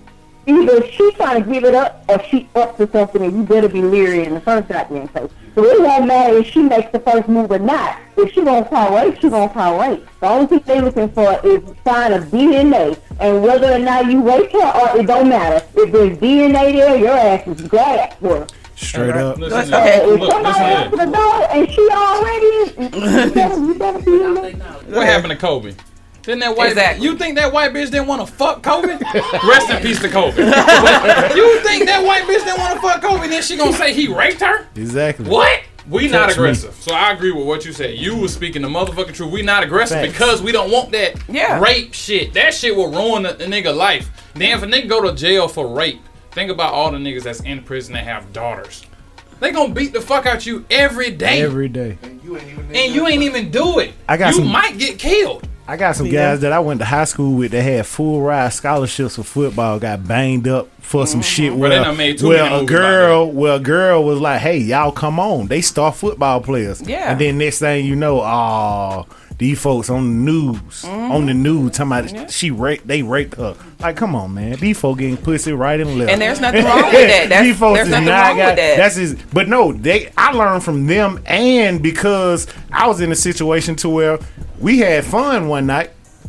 either she trying to give it up or she up to something, and you better be leery in the first goddamn place. So it won't matter if she makes the first move or not. If she gonna call rape, she gonna call rape. The only thing they looking for is sign of D N A, and whether or not you raped her, or it don't matter. If there's D N A there, your ass is grass for her. Straight up. Listen Okay. here. If Look, somebody listen answers here. the door and she already, you better, you better be in there. What happened to Kobe? Didn't that white Exactly. You think that white bitch didn't want to fuck Kobe? Rest in peace to Kobe. But you think that white bitch didn't want to fuck Kobe? Then she gonna say he raped her? Exactly. What? We not Touch me. aggressive. So I agree with what you said. You was speaking the motherfucking truth. We not aggressive Facts. because we don't want that Yeah. rape shit. That shit will ruin a, a nigga life. Then if a nigga go to jail for rape, think about all the niggas that's in prison that have daughters. They gonna beat the fuck out you every day. Every day. And you ain't even, and you ain't even do it. I got you some- might get killed. I got some guys that I went to high school with that had full ride scholarships for football, got banged up for some shit Bro, they where, done made too where many a movies girl where a girl was like, hey, y'all come on. They star football players. Yeah. And then next thing you know, oh, these folks on the news, on the news talking about she raped, they raped her. Like, come on, man. These folks getting pussy right and left. And there's nothing wrong with that. That's, These folks there's is nothing not wrong got- with that. That's his, but no, they. I learned from them, and because I was in a situation to where we had fun one night.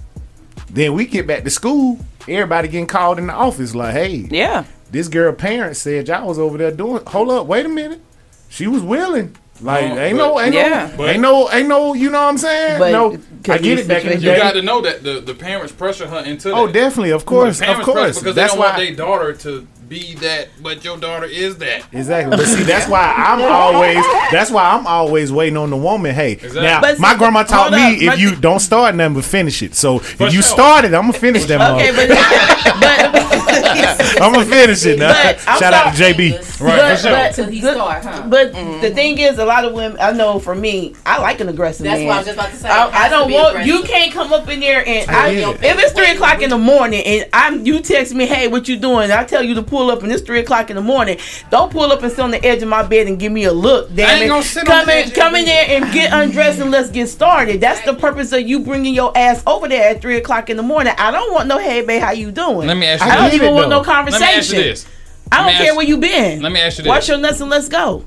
Then we get back to school, everybody getting called in the office like, hey, yeah. this girl parents said y'all was over there doing. Hold up, wait a minute, she was willing. Like Oh, ain't but- no, ain't Yeah. no, But- ain't no, ain't no. You know what I'm saying? But no, I get it back in the You day. got to know that the, the parents pressure her into that. Oh, definitely, of course, The parents of course. pressure because That's they don't want why- their daughter to be that, but your daughter is that. Exactly. But see, that's why I'm always that's why I'm always waiting on the woman. Hey, Exactly. now But my see, grandma taught hold me up, if but you see- don't start nothing but finish it. So For if you sure. start it, I'm gonna finish that. Okay, motherfucker. but but I'm gonna finish it now. But I'm Shout out to sorry. J B. Right, but, for sure. but, Until he but- start, huh? but the thing is, a lot of women, I know for me, I like an aggressive That's man. what I was just about to say. I, It has I don't to be want aggressive. you can't come up in there and I I, get if it. it's three o'clock in the morning and I'm you text me, hey, what you doing? I tell you to pull up and it's three o'clock in the morning. Don't pull up and sit on the edge of my bed and give me a look. Damn I ain't it. gonna sit on come the in, edge of come your in there and get undressed and let's get started. That's the purpose of you bringing your ass over there at three o'clock in the morning. I don't want no hey babe, how you doing? Let me ask you I don't this. even get it, want no though. conversation. Let me ask you this. I don't Let me care ask- where you been. Let me ask you this. Wash your nuts and let's go.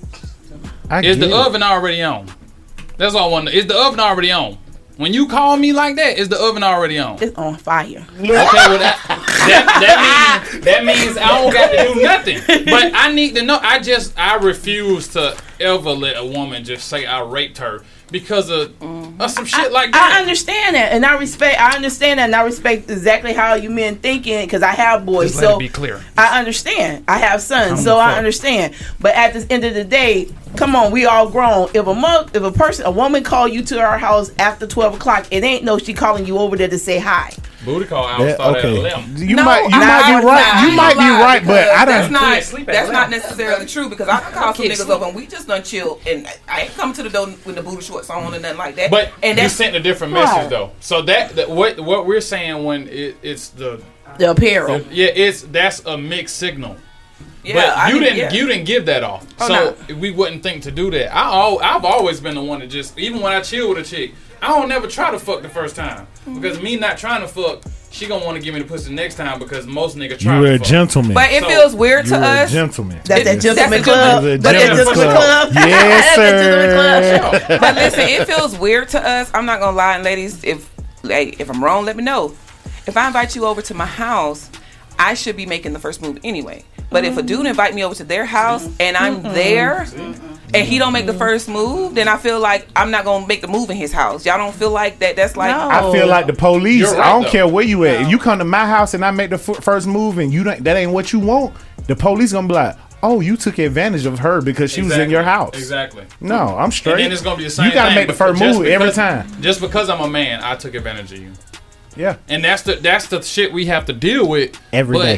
I Is get the it. oven already on? That's all I want to know. Is the oven already on? When you call me like that, is the oven already on? It's on fire. Okay, well that that, that means that means I don't got to do nothing. But I need to know. I just I refuse to ever let a woman just say I raped her because of, of some shit like I that. understand that, and I respect. I understand that, and I respect exactly how you men thinking because I have boys. Just let so it be clear. I understand. I have sons, Come so the I fuck. understand. But at the end of the day, come on, we all grown. If a mo- if a person, a woman, call you to our house after twelve o'clock, it ain't no she calling you over there to say hi. Booty call hours Yeah, start okay. at eleven. You No, might you I- might I- be right. I You ain't might be gonna lie, right, but because I that's don't. not sleep at that's not eleven. necessarily true because I can call some Kids niggas sleep. over and we just done chill and I ain't come to the door with the booty shorts on or nothing like that. But and you that's sent a different Right. message though. So that, that what what we're saying when it, it's the The apparel. yeah it's that's a mixed signal. yeah, But I you mean, didn't yeah. you didn't give that off, Oh, so we wouldn't think to do that. I al- I've always been the one to just even when I chill with a chick, I don't never try to fuck the first time because me not trying to fuck, she gonna want to give me the pussy the next time because most niggas try. You're to a fuck. gentleman. But it So, feels weird to You're a us. gentleman. That's that It- gentleman that's a club. gentleman- That's that gentleman's gentleman club. club. Yes, That's that sir. gentleman club. But listen, it feels weird to us. I'm not gonna lie, and ladies, if like, if I'm wrong, let me know. If I invite you over to my house, I should be making the first move anyway. But if a dude invite me over to their house and I'm there and he don't make the first move, then I feel like I'm not gonna make the move in his house. Y'all don't feel like that? That's like No. I feel like the police. You're right, I don't though. care where you at. If you come to my house and I make the f- first move and you don't, that ain't what you want. The police gonna be like, "Oh, you took advantage of her because she was in Exactly. your house." Exactly. No, I'm straight. And then it's gonna be the same. You gotta thing, make the but first just move every because- time. Just because I'm a man, I took advantage of you. Yeah, And that's the that's the shit we have to deal with every but, day.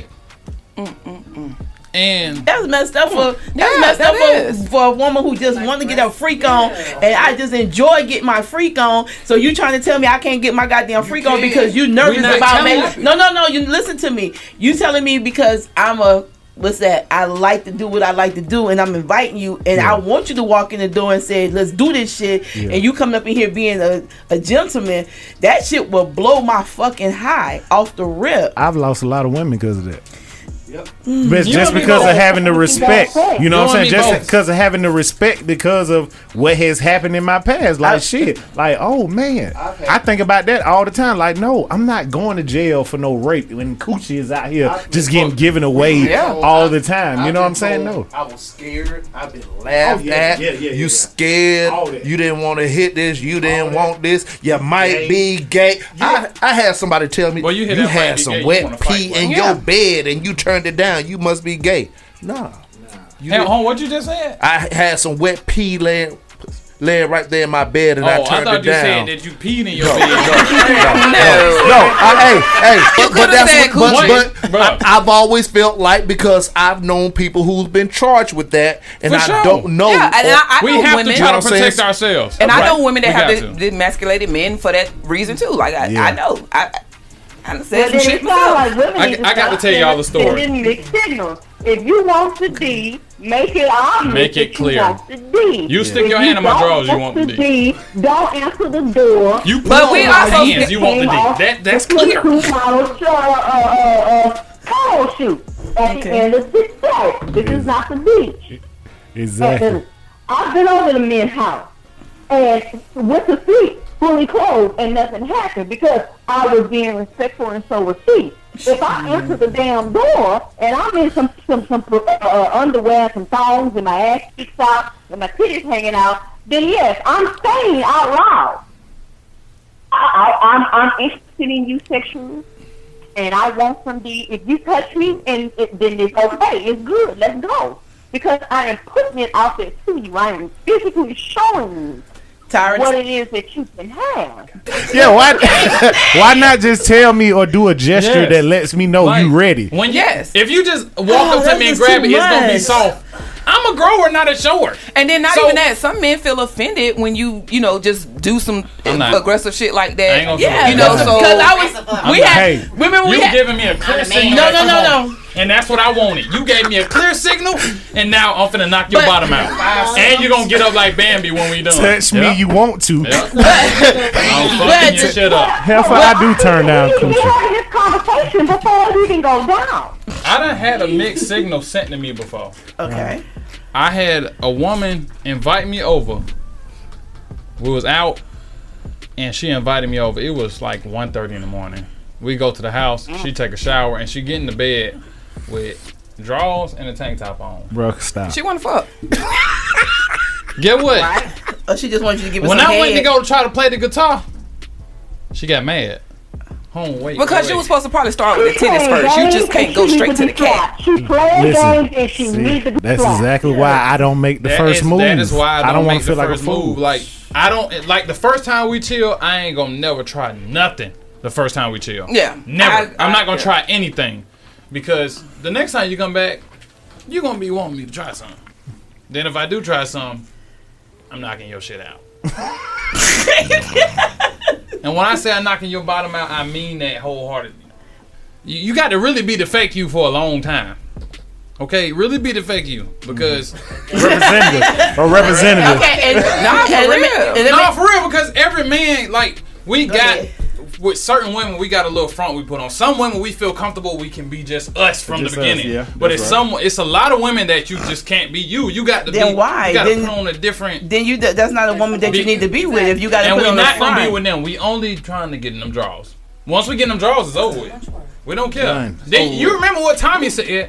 And That's messed up for that's Yeah, messed that up for, is. for a woman who just want to get her freak on, and I just enjoy getting my freak on. So you trying to tell me I can't get my goddamn freak on can. because you nervous We not about telling me? you. No, no, no. You listen to me. You telling me because I'm a what's that? I like to do what I like to do, and I'm inviting you, and Yeah. I want you to walk in the door and say, "Let's do this shit," Yeah. and you coming up in here being a, a gentleman. That shit will blow my fucking high off the rip. I've lost a lot of women because of that. Yep. But it's You just and me because of both. having the respect, you know You what I'm and saying? me Just both. because of having the respect because of what has happened in my past. Like I- shit, like oh man, I think about that all the time. Like no, I'm not going to jail for no rape when Coochie is out here just getting given away Yeah. all the time. You know what I'm I've saying? been No. told I was scared. I've been laughed Oh, yeah, at. yeah, yeah, you yeah. scared. All that. You didn't want to hit this. You didn't that. want this. You might Gay. be gay. I, I had somebody tell me Well, you hear you that might had be some gay, you wet wanna fight, pee right? in Yeah. your bed and you turned it down. You must be gay. Nah. You Hey, didn't- home, what you just said? I had some wet pee laying, laying right there in my bed and Oh, I I turned thought it you down. said that you peed in your No, bed. no, no, no. I, hey, hey, but, but could've that's said what, but, coochie. but Bro. I, I've always felt like because I've known people who've been charged with that, and For I sure. don't know. Yeah, and or- I, I We know have women, to try You to know what I'm protect saying? ourselves. and I Right. know women that We have got de- to. demasculated men for that reason too. Like I, Yeah. I know, I, I done But said some then shit it sounds myself. like women I- need to I got to stop tell y'all the story. sending mixed signals. If you want to D, make it obvious. Make it that clear. You want to D. You stick If your hand in my don't drawers, you want to D. Don't answer the door. You put But on we my also hands, you want the came dick. off That that's the clear. two model show, uh, uh, uh, photo shoot at the Okay. end of the day. This is not the beach. Exactly. And I've been over to the men's house and with the feet fully closed and nothing happened because I was being respectful and so was he. If I enter the damn door and I'm in some some some uh, underwear, some thongs, and my ass sticks out and my titties hanging out, then yes, I'm saying out loud. I, I, I'm I'm interested in you sexually, and I want some D. If you touch me, and it, then it's okay. It's good. Let's go. Because I am putting it out there to you. I am physically showing you Tyra, what it is that you can have. Yeah, why why not just tell me or do a gesture Yes. that lets me know Like, you ready? When Yes. If you just walk Oh, up to that's me and just grab too it, it's gonna be much. soft. I'm a grower, not a shower. And then not So- even that, some men feel offended when you, you know, just do some I'm not- aggressive shit like I ain't that. gonna Yeah, You know, because so I was. I'm We not- had. Hey. Remember we You had. giving me a clear signal. No, that no, you no, want no. it. And that's what I wanted. You gave me a clear signal, and now I'm finna knock your But- bottom out. And you're gonna get up like Bambi when we done. Touch me, Yep. you want to. Yep. I'm fucking your shit up. Heifer, I do turn down We coochie. had this conversation before it even go down. I done had a mixed signal sent to me before. Okay. I had a woman invite me over. We was out, and she invited me over. It was like one thirty in the morning. We go to the house. She take a shower, and she get in the bed with drawers and a tank top on. Bro, stop. she want to fuck. Get what? Oh, she just wants you to give her When some I went to head. go try to play the guitar, she got mad. Home, wait. Because wait. you was supposed to probably start with the tennis first. You just can't go straight to the cat. She playing Listen, games and she see, needs to be that's slapped. exactly why I don't make the That first is- move. That is why I don't, want make to feel the like a first fool. move. Like I don't like the first time we chill. I ain't gonna never try nothing. The first time we chill, Yeah. never. I- I, am I- not gonna yeah. try anything because the next time you come back, you gonna be wanting me to try something. Then if I do try something, I'm knocking your shit out. And when I say I'm knocking your bottom out, I mean that wholeheartedly. You, you got to really be the fake you for a long time. Okay, really be the fake you because Representative. Or representative. Okay, and, Nah, for and let me- real. and let me- no, for real, because every man, like, we got, ahead. with certain women, we got a little front we put on. Some women, we feel comfortable, we can be just us from Just the us, beginning. yeah, but that's it's right. some, it's a lot of women that you just can't be you. You got to Then be, why? you got to Then- put on a different, then you that's not a woman that you need to be with if you got to and put we're on the not going to be front. with them. We only trying to get in them draws. Once we get in them draws, it's over with. We don't care. Done. Then, you remember what Tommy said?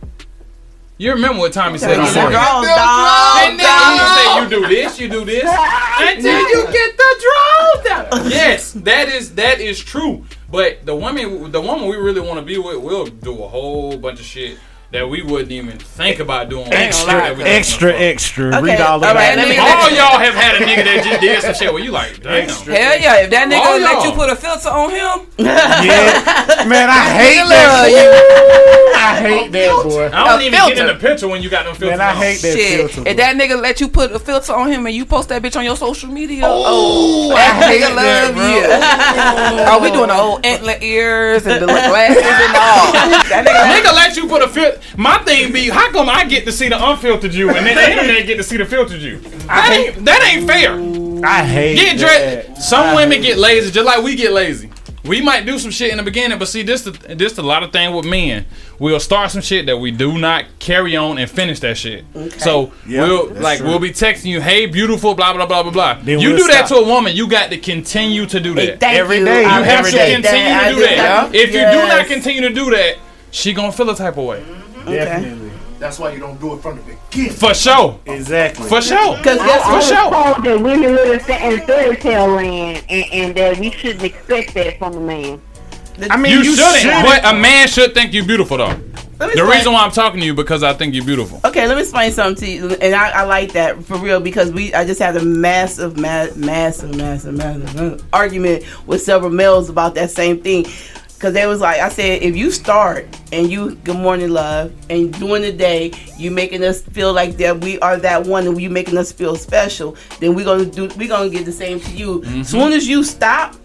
You remember what Tommy said? Get the on draws, Morgan? dog, And then you say you do this, you do this, until you get the draws down. Yes, that is that is true. But the woman, the woman we really want to be with, will do a whole bunch of shit that we wouldn't even think about doing. Extra, That we don't extra, wanna fuck. extra. Okay, Read all all about right, it. let me- All y'all have had a nigga that just did some shit where you like, damn. Extra. Hell yeah, if that nigga All let y'all. you put a filter on him, Yeah. Man, I hate love that. you. I hate that, boy. I don't A even get in filter. the picture when you got them filters Man, I on. hate that shit. filter. If that nigga let you put a filter on him and you post that bitch on your social media, Oh, oh, that I hate nigga that, love bro. you. Oh, we doing the old antler ears and the glasses and all. That nigga, Nigga let you put a filter. My thing be, how come I get to see the unfiltered you and then the internet get to see the filtered you? That ain't, that ain't fair. I hate Get that. dressed. Some women get lazy just like we get lazy. We might do some shit in the beginning, but see, this the, this a lot of thing with men. We'll start some shit that we do not carry on and finish that shit. So Yep, we'll that's like true. we'll be texting you, "Hey, beautiful," blah blah blah blah blah. Then You we'll do that stop. to a woman, you got to continue to do Hey, that. thank Every you. day. I You have to appreciate continue that. to I do just- that. If you do Yes. not continue to do that, she gonna feel a type of way. Definitely. That's why you don't do it from the beginning. For sure. Exactly. For sure. Because I, guess I For was sure. told that women live in fairy tale land, and, and that we shouldn't expect that from a man. I mean, You, you, shouldn't, shouldn't. but a man should think you beautiful though. Let me The explain- reason why I'm talking to you because I think you're beautiful. Okay, let me explain something to you, and I, I like that for real because we I just had a massive, ma- massive, massive, massive argument with several males about that same thing. Because they was like, I said, if you start and you, good morning, love, and during the day you making us feel like that we are that one, and you making us feel special, then we're gonna do, we're gonna get the same to you. Mm-hmm. Soon as you stop,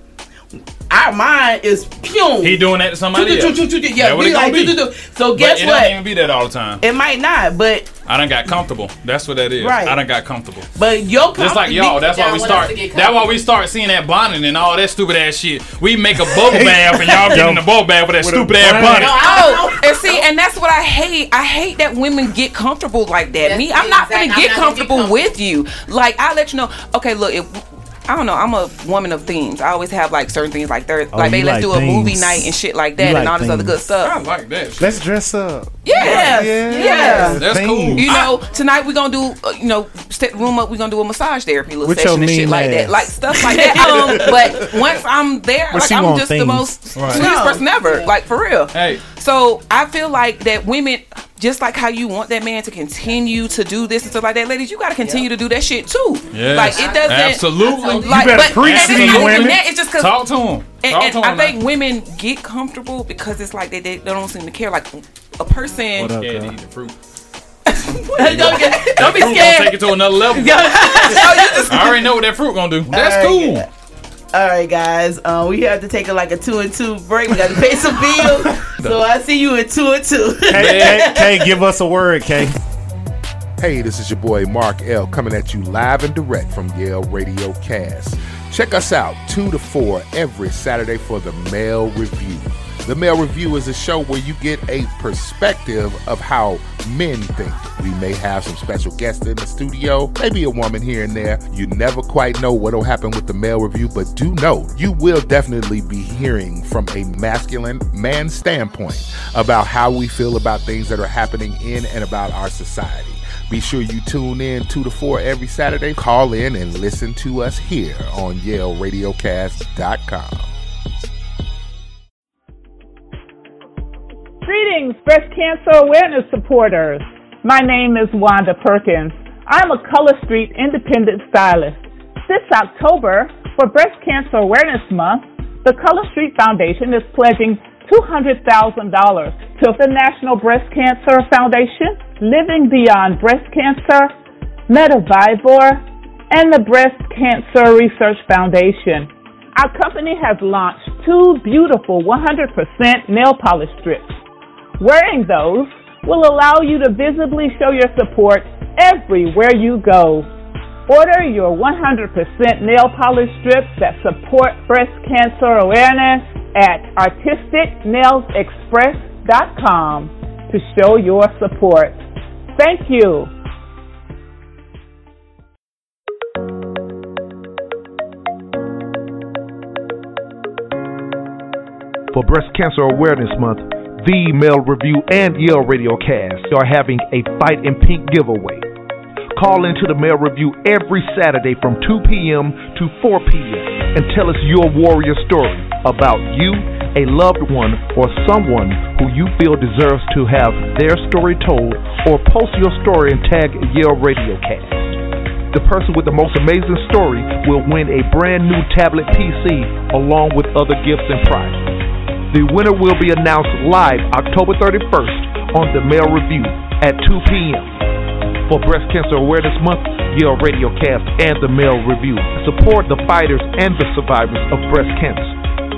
our mind is pew. He doing that to somebody else. Yeah, That what we it gonna like, be. do, do, do. So But guess it what? don't even be that all the time. It might not, but I done got comfortable. That's what that is. Right. I done got comfortable. but your Just like y'all, that's why Y'all we want us start. to get That's why we start seeing that bonnet and all that stupid ass shit. We make a bubble bath and y'all get in the bubble bath with that With a stupid ass bonnet. bonnet. oh, and see, and that's what I hate. I hate that women get comfortable like that. That's Me, I'm not exact- gonna I'm get not gonna get comfortable comfortable. with you. Like I let you know. Okay, look, if I don't know. I'm a woman of themes. I always have like certain things like there, Oh, like you they let's like do a movie themes. night and shit like You that, like and all this other themes. good stuff. I like that shit. Let's dress up. Yeah, Yeah. yeah. That's cool. Themes. You know, tonight we're gonna do, uh, you know, set the room up. We're gonna do a massage therapy little With session your and shit mean like that, ass. like stuff like that. Um, but once I'm there, But like she I'm want just things. the most Right. sweetest No. person ever, like for real. Hey, So I feel like that women, just like how you want that man to continue to do this and stuff like that, ladies, you gotta continue to do that shit too. Yes. Like it doesn't. Absolutely. Like, You better but- preach and to it's these not even women. that, It's just because. talk to him. And, Talk and to him. I think women get comfortable because it's like they, they don't seem to care. Like a person. What up, Yeah, girl? eat the fruit. don't, get, don't be Fruit gonna scared. take it to another level. Yo, you just- I already know what that fruit gonna do. That's All cool. right, All right, guys. Uh, we have to take a, like a two and two break. We got to pay some bills. So I see you in two and two. Kay, Kay, Kay, give us a word, Kay. Hey, this is your boy Mark L coming at you live and direct from Yale Radio Cast. Check us out two to four every Saturday for the Male Review. The Male Review is a show where you get a perspective of how men think. We may have some special guests in the studio, maybe a woman here and there. You never quite know what will happen with the Male Review, but do know you will definitely be hearing from a masculine man standpoint about how we feel about things that are happening in and about our society. Be sure you tune in two to four every Saturday. Call in and listen to us here on Yale Radio Cast dot com. Greetings, breast cancer awareness supporters. My name is Wanda Perkins. I'm a Color Street independent stylist. This October, for Breast Cancer Awareness Month, the Color Street Foundation is pledging two hundred thousand dollars to the National Breast Cancer Foundation, Living Beyond Breast Cancer, Medivivor, and the Breast Cancer Research Foundation. Our company has launched two beautiful one hundred percent nail polish strips. Wearing those will allow you to visibly show your support everywhere you go. Order your one hundred percent nail polish strips that support breast cancer awareness at artistic nails express dot com to show your support. Thank you. For Breast Cancer Awareness Month, The Male Review and Yale Radio Cast are having a Fight in Pink giveaway. Call into the Male Review every Saturday from two p.m. to four p.m. and tell us your warrior story about you, a loved one, or someone who you feel deserves to have their story told, or post your story and tag Yale Radio Cast. The person with the most amazing story will win a brand new tablet P C along with other gifts and prizes. The winner will be announced live October thirty-first on the Male Review at two p.m. For Breast Cancer Awareness Month, Yale Radio Cast and the Male Review support the fighters and the survivors of breast cancer.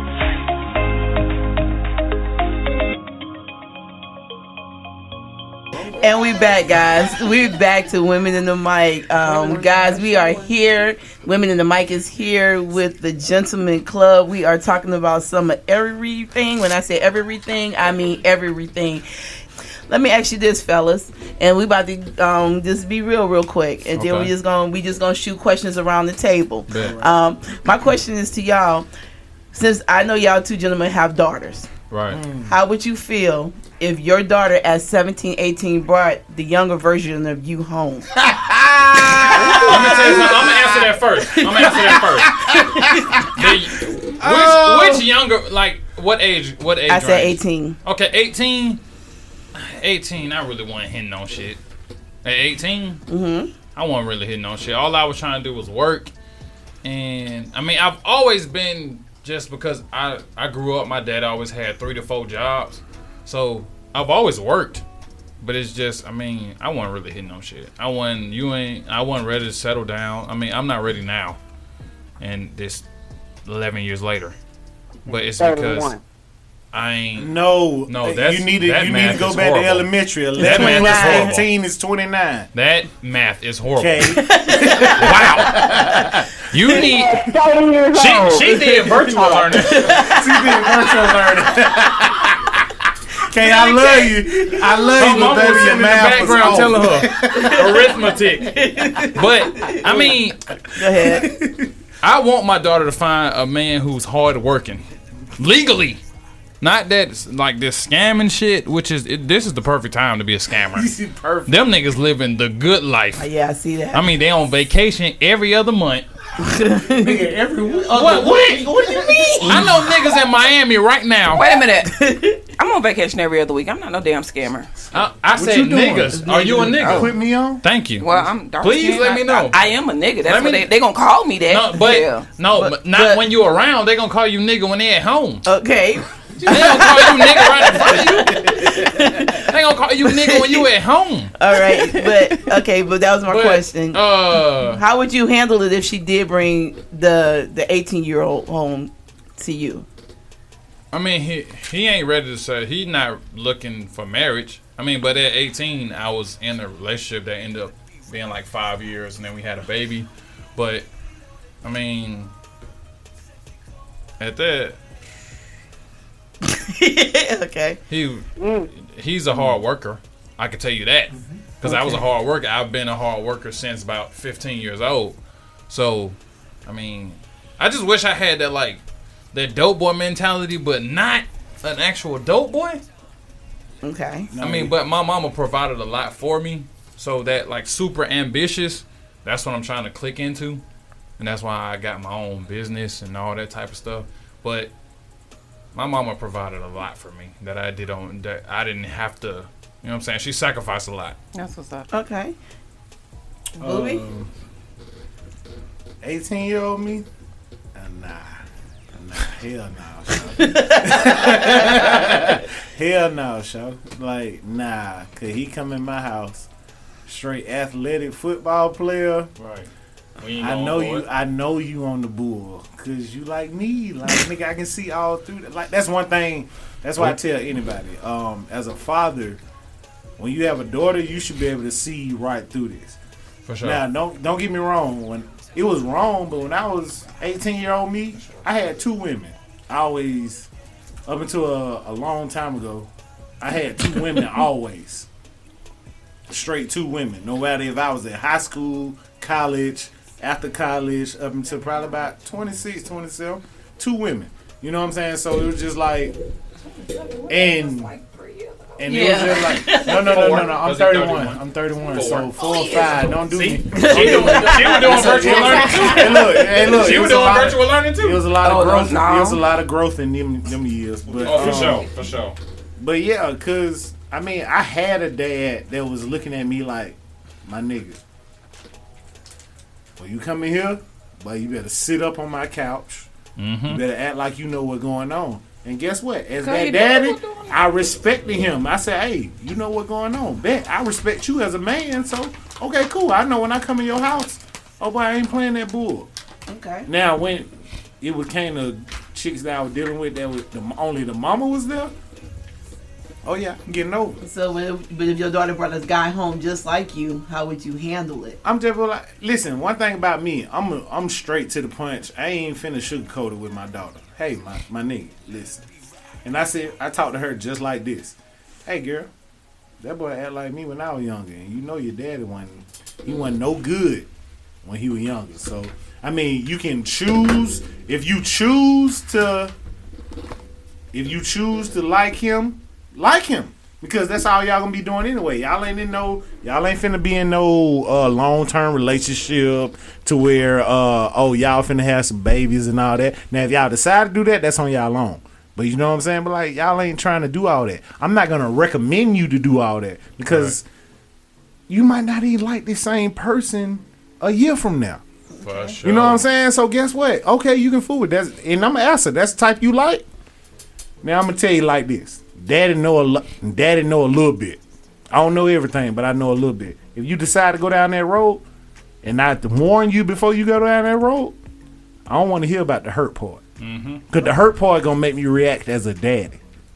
And we back, guys. We back to Women in the Mic. Um, guys, we are here. Women in the Mic is here with the Gentleman Club. We are talking about some of everything. When I say everything, I mean everything. Let me ask you this, fellas, and we about to um, just be real, real quick, and then Okay. we just gonna we just gonna shoot questions around the table. Bet. Um, my question is to y'all, since I know y'all two gentlemen have daughters. Right. How would you feel if your daughter at seventeen, eighteen brought the younger version of you home? Let me tell you something. I'm gonna answer that first. I'm gonna answer that first. The, which, Oh. which younger, like, what age? What age? I said range? eighteen. Okay, eighteen. eighteen. I really wasn't hitting on shit. At eighteen, Mm-hmm. I wasn't really hitting on shit. All I was trying to do was work, and I mean, I've always been just because I I grew up. My dad always had three to four jobs, so I've always worked. But it's just, I mean, I wasn't really hitting on shit. I wasn't, you ain't, I wasn't ready to settle down. I mean, I'm not ready now. And this eleven years later. But it's because thirty-one. I ain't. No, No, that's, you need to that you need math to go is back horrible. to elementary. That eleven math is plus horrible. eighteen is twenty-nine. That math is horrible. Okay. Wow. You need. thirty years She, old. she did virtual learning. She did virtual learning. Okay, I love you. I love Her you, but mama was baby, your sitting in the math was background off. telling her arithmetic. But I mean, Go ahead. I want my daughter to find a man who's hard working, legally. Not that like this scamming shit, which is it, this is the perfect time to be a scammer. Perfect. Them niggas living the good life. Uh, yeah, I see that. I mean, they on vacation every other month. Nigga, every week. What, what? What do you mean? I know niggas in Miami right now. Wait a minute. I'm on vacation every other week. I'm not no damn scammer. I, I said you doing? niggas. Are you a nigga? Put me on. Thank you. Well, I'm dark Please skinned. let me know. I, I am a nigga. That's Let what me- they they gonna call me that. No, but yeah. no, But- but not but- when you around. They gonna call you nigga when they at home. Okay. They don't call you nigga right in front of you. They gonna call you nigga when you at home. All right, but okay, but that was my But, question. Uh, How would you handle it if she did bring the the eighteen year old home to you? I mean, he he ain't ready to say he not looking for marriage. I mean, but at eighteen, I was in a relationship that ended up being like five years, and then we had a baby. But I mean, at that, Okay. he he's a hard worker. I can tell you that because I was a Okay. hard worker. I've been a hard worker since about fifteen years old. So, I mean, I just wish I had that like that dope boy mentality, but not an actual dope boy. Okay. I mean, but my mama provided a lot for me, so that like super ambitious. That's what I'm trying to click into, and that's why I got my own business and all that type of stuff. But my mama provided a lot for me that I did on that I didn't have to. You know what I'm saying? She sacrificed a lot. That's what's up. Okay. Booby? Um, eighteen year old me? Uh, nah. Nah. Hell no. Hell no, show. Like, nah. Cause he come in my house, straight athletic football player. Right. I know you. I know you on the bull, cause you like me. Like nigga, I can see all through that. Like that's one thing. That's why I tell anybody. Um, as a father, when you have a daughter, you should be able to see right through this. For sure. Now, don't don't get me wrong. When it was wrong, but when I was eighteen year old me, I had two women. I always, up until a, a long time ago, I had two women always. Straight two women. No matter if I was in high school, college, after college, up until probably about twenty-six, twenty-seven, two women. You know what I'm saying? So it was just like, and and it was Yeah. just like, no, no, no, no, no. I'm Was he thirty-one. thirty-one? I'm thirty-one. Four. So four or five. Don't do See? me. She was she was doing virtual learning too. Hey, look, hey, look. She it was a doing lot of- virtual learning too. It was a lot of Oh, growth. no. It was a lot of growth in them them years. But Oh, for um, sure, for sure. But yeah, cause I mean, I had a dad that was looking at me like, my nigga, when you come in here, but you better sit up on my couch. Mm-hmm. You better act like you know what's going on. And guess what? As Okay, that daddy, you know I respected him. I said, hey, you know what's going on. Bet I respect you as a man. So, okay, cool. I know when I come in your house, oh boy, I ain't playing that bull. Okay. Now, when it was kind of chicks that I was dealing with that was the, only the mama was there, oh yeah, I'm getting over it. So, when, but if your daughter brought this guy home just like you, how would you handle it? I'm just like, listen, one thing about me, I'm a, I'm straight to the punch. I ain't finna sugarcoat it with my daughter. Hey, my, my nigga, listen. And I said, I talked to her just like this. Hey, girl, that boy act like me when I was younger. And you know your daddy wasn't, he wasn't no good when he was younger. So, I mean, you can choose, if you choose to, if you choose to like him, like him. Because that's all y'all gonna be doing anyway. Y'all ain't in no, y'all ain't finna be in no uh, long term relationship to where, uh, oh, y'all finna have some babies and all that. Now, if y'all decide to do that, that's on y'all own. But you know what I'm saying? But like, y'all ain't trying to do all that. I'm not gonna recommend you to do all that because you might not even like the same person a year from now. For sure. You know what I'm saying? So guess what? Okay, you can fool with that. And I'm gonna answer. That's the type you like. Now I'm gonna tell you like this. Daddy know a lo- Daddy know a little bit. I don't know everything, but I know a little bit. If you decide to go down that road, and I have to warn you before you go down that road, I don't want to hear about the hurt part. Mm-hmm. Cause the hurt part gonna make me react as a daddy.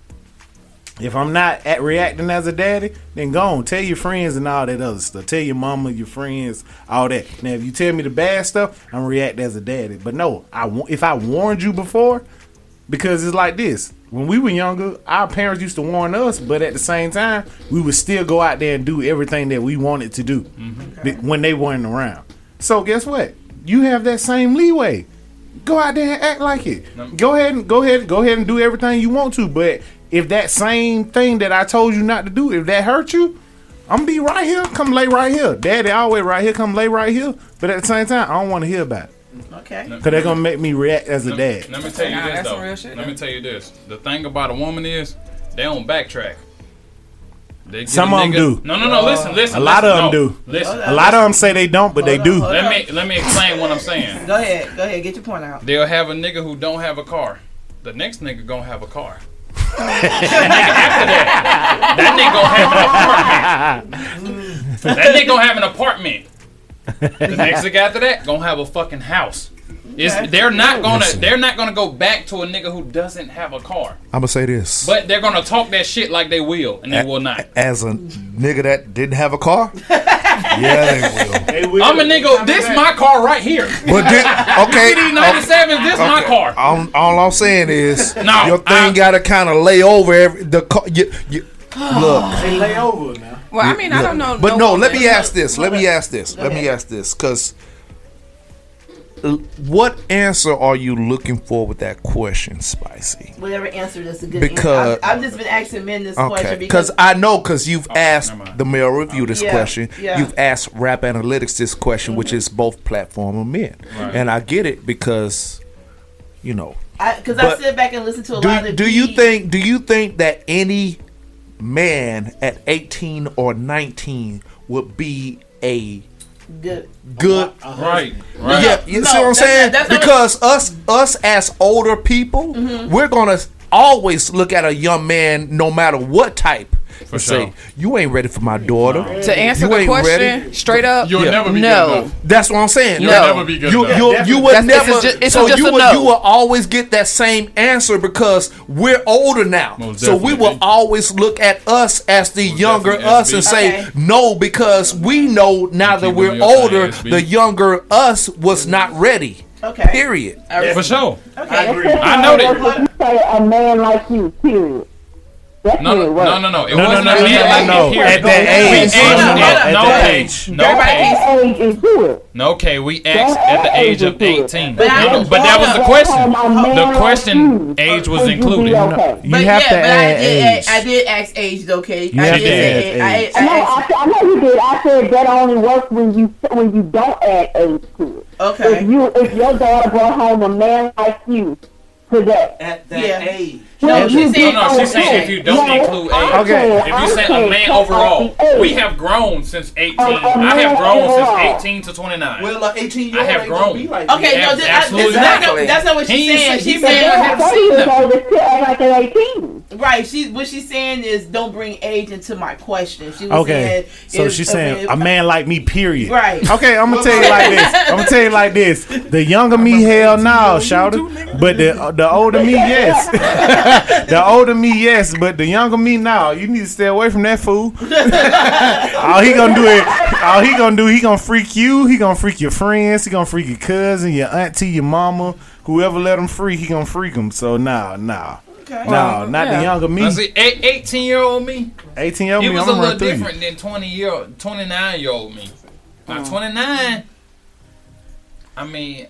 If I'm not at reacting as a daddy, then go on. Tell your friends and all that other stuff. Tell your mama, your friends, all that. Now, if you tell me the bad stuff, I'm react as a daddy. But no, I wa- if I warned you before, because it's like this. When we were younger, our parents used to warn us, but at the same time, we would still go out there and do everything that we wanted to do Mm-hmm. be- when they weren't around. So guess what? You have that same leeway. go out there and act like it. Go ahead and go ahead, go ahead and do everything you want to. But if that same thing that I told you not to do, if that hurt you, I'm gonna be right here. Come lay right here. Daddy always right here. Come lay right here. But at the same time, I don't want to hear about it. Okay. Because they're gonna make me react as a let, dad. Let me tell you Nah, this that's though. some real shit, let though. me tell you this. The thing about a woman is they don't backtrack. They get Some a of them nigga- do. No, no, no. Listen, listen. A lot listen, of them no. do. Listen. A lot of them say they don't, but they do. Let me let me explain what I'm saying. Go ahead. Go ahead. Get your point out. They'll have a nigga who don't have a car. The next nigga gonna have a car. The nigga after that, that nigga gonna have an apartment. That nigga gonna have an apartment. The next nigga after that gonna have a fucking house. It's, they're not gonna Listen. they're not gonna go back to a nigga who doesn't have a car. I'm gonna say this. But they're gonna talk that shit like they will, and they will not. As a nigga that didn't have a car, yeah, they will. I'm a nigga. This my car right here. But this, okay, C D ninety-seven. This my car. All, all I'm saying is, No, your thing I- gotta kind of lay over every the car. You, you, look, They lay over now. Well, I mean, I don't know. but no, let woman. me ask this. Let me ask this. Let me ask this, because what answer are you looking for with that question, Spicy? Whatever answer that's a good Because- answer. I've, I've just been asking men this Okay, question because because I know because you've asked the Male Review this Yeah, question. yeah. You've asked Rap Analytics this question, which is both platform of men, Right. and I get it because, you know. because I, But sit back and listen to a lot Do, of do you the- think? Do you think that any man at eighteen or nineteen would be a good good Right, right. Yeah, you No, see what I'm that's saying? not- that's not Because us us as older people, Mhm. we're gonna always look at a young man, no matter what type, and say, sure. "You ain't ready for my daughter." To answer You the ain't question ready. straight up, You'll never be good no. enough. That's what I'm saying. You'll No. never be good you, enough. You, you would That's- it's never. just- it's so just you a will no. you will always get that same answer because we're older now. Most So we will always look at us as the younger definitely, us and S B. say Okay. no because we know now that keep we're doing your thing, older, S B. the younger us was not ready. Okay. Period. For sure. Okay. I agree. I know that- What you say, a man like you, period. That's No, what it no, was. no, no, no. It No, no, wasn't no, a no, man no, like no. me here. At that We age. asked- No, no, no. no, At no, that okay. age. No, That okay. age into it. No, okay. We asked at the age of eighteen. But I- No, but that was the question. The question age was included. You But have yeah, to but I add did, age. I did ask age though, okay? You I have did to say add I, age. I, I know, asked- I, I know you did. I said that only works when you when you don't add age to it. Okay. If you if your daughter brought home a man like you today, At that Yeah. age. No, you she's did saying, no, she's okay. saying if you don't No, include I age. said- If you I say a said man cut off overall, the age. we have grown since eighteen. A- a I have man grown overall. since eighteen to twenty-nine. Well, an eighteen year I old have ain't gonna grown. be like Okay, that. no, this, I, Absolutely this, that's, not. not, that's not what He she's saying. said- he She's said saying, I haven't I seen told you them. so to still act like an eighteen. right? She what she's saying is don't bring age into my question. She was Okay, saying, so if- she's if- saying if- a man like me, period. Right. Okay, I'm gonna tell you like this. I'm gonna tell you like this. The younger me, hell no, shouter. But the the older me, yes. The older me, yes. But the younger me, now you need to stay away from that fool. all he gonna do it. All he gonna do, he gonna freak you. He gonna freak your friends. He gonna freak your cousin, your auntie, your mama. Whoever let him freak, he gonna freak him. So nah, nah. Okay. No, Well, not yeah. the younger me. Now, see, eighteen year old me, eighteen year old he me, was I'm a gonna little run through you. different than twenty year old, twenty-nine year old me. Now, twenty-nine, I mean,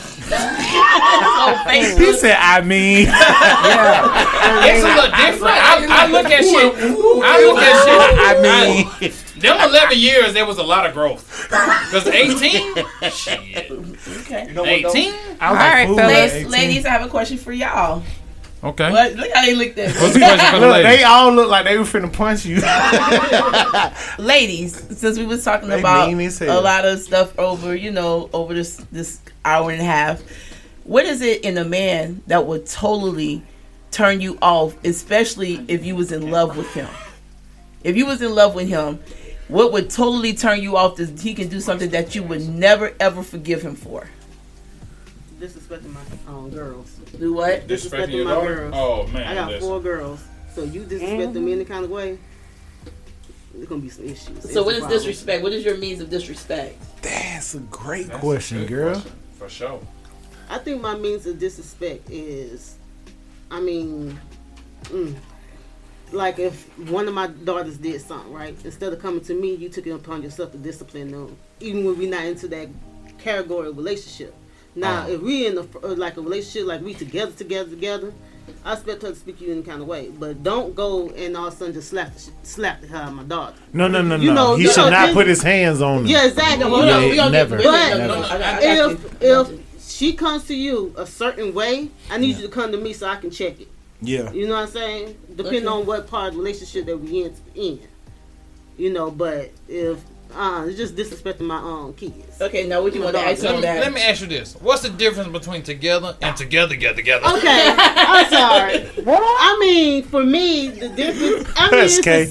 He said, I mean. it's a little different. I, I look at shit. I look at shit. I mean. Them eleven years, there was a lot of growth. Because eighteen, shit. Okay. eighteen? I was All right, fool, fellas. man, Ladies, eighteen. ladies, I have a question for y'all. Okay. What? Look how they looked at What's the me. question for the Look, ladies? they all look like they were finna punch you. Ladies, since we was talking They about mean as hell. a lot of stuff over, you know, over this this hour and a half, what is it in a man that would totally turn you off, especially if you was in love with him? If you was in love with him, what would totally turn you off that he can do something that you would never ever forgive him for? Disrespecting my um, girls. Do what? Disrespecting your my daughter? girls. Oh, man, I got listen. four girls. So you disrespect them any kind of way, there's gonna be some issues. So what is disrespect? What is your means of disrespect? That's a great That's a question, good girl. question, For sure. I think my means of disrespect is, I mean, mm, like if one of my daughters did something, right? Instead of coming to me, you took it upon yourself to discipline them, even when we're not into that category of relationship. Now, Oh. if we in a, uh, like a relationship, like we together, together, together, I expect her to speak to you in any kind of way. But don't go and all of a sudden just slap, the sh- slap the hell out of my daughter. No, no, no, You no. know, he you should know, not this- put his hands on her. Yeah, exactly. Yeah, We don't- we don't never. get- But never. No, no, I- I- if if she comes to you a certain way, I need you to come to me so I can check it. Yeah. You know what I'm saying? Depending Okay. on what part of the relationship that we in, in. You know, but if uh, it's just disrespecting my own kids. Okay, now what you My want to daughter. ask on Let me, that? let me ask you this: what's the difference between together and together, together, together? Okay, I'm sorry. What? I mean, for me, the difference. I mean, That's it's, okay.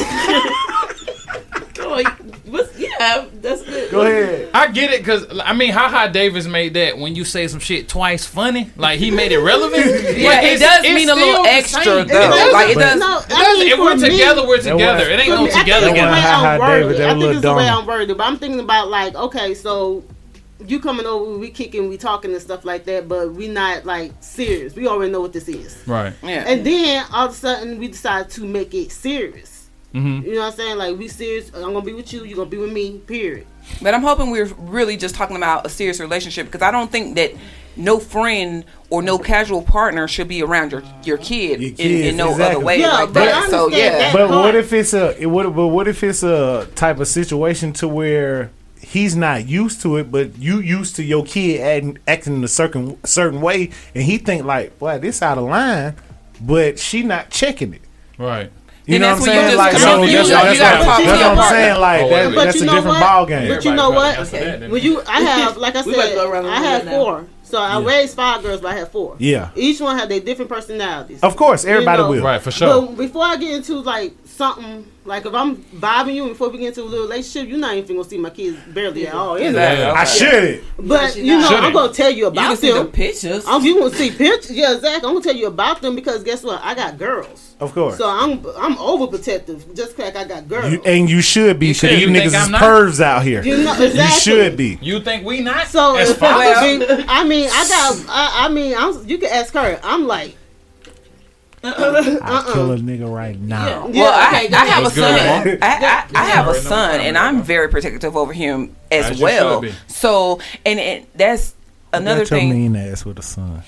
it's, Go ahead. What's, yeah, that's good. Go ahead. I get it, cause I mean, Haha Davis made that when you say some shit twice funny, like he made it relevant. Yeah, But it it's- does it's mean a still little the extra same. though. doesn't- Like it but- does. no, It I doesn't. mean, If for we're me, together, we're That together. was- It ain't For no me, I think together, it's the way That together. wasn't I'm how worded. David- they I were think it's the little way dumb. I'm worded. But I'm thinking about like, okay, so you coming over, we kicking, we talking and stuff like that, but we not like serious. We already know what this is. Right. Yeah. And then all of a sudden we decide to make it serious. Mm-hmm. You know what I'm saying? Like we serious. I'm gonna be with you. You're gonna be with me. Period. But I'm hoping we're really just talking about a serious relationship because I don't think that no friend or no casual partner should be around your your kid, Your in, kids, in no exactly. other way Yeah, like but I that. So understand yeah, that. But part. what if it's a it would but what if it's a type of situation to where he's not used to it, but you used to your kid acting, acting in a certain certain way, and he think like, boy, this out of line, but she not checking it. Right. You Then know that's what I'm when you saying? just Like, come so in, you that's, gotta- that's, you gotta what, talk that's to what your I'm partner. saying. Like, Oh, that, wait, But that's you a know different what? ball game. But you know Everybody what? got to answer that, then. When you, I have, like I We about to said, go around the I room had now. four. So I raised five girls, but I had four. Yeah. Each one had their different personalities. Of course, everybody You know, will. Right, for sure. But before I get into like something, like if I'm vibing you, before we get into a little relationship, you're not even gonna see my kids barely at all. Anyway. Exactly. I should. But she you know, not. Shouldn't. I'm gonna tell you You about can see the them. pictures. I'm, you gonna see pictures? Yeah, exactly. I'm gonna tell you about them because guess what? I got girls. Of course. So I'm I'm overprotective just like I got girls. You, and you should be, You because should. you You think niggas is I'm not? pervs out here. You know, You exactly. should be. You think we not? So As if far I, as- be, I mean, I got. I, I mean, I'm, you can ask her. I'm like, I'll uh-uh. kill a nigga right now. Yeah, Well, okay, I, go I have a What's good, son. Mom? I, I, I have a already know son, what's and coming, I'm very protective over him as, As you well. should be. So, and, and that's another Got your thing. mean ass with a son.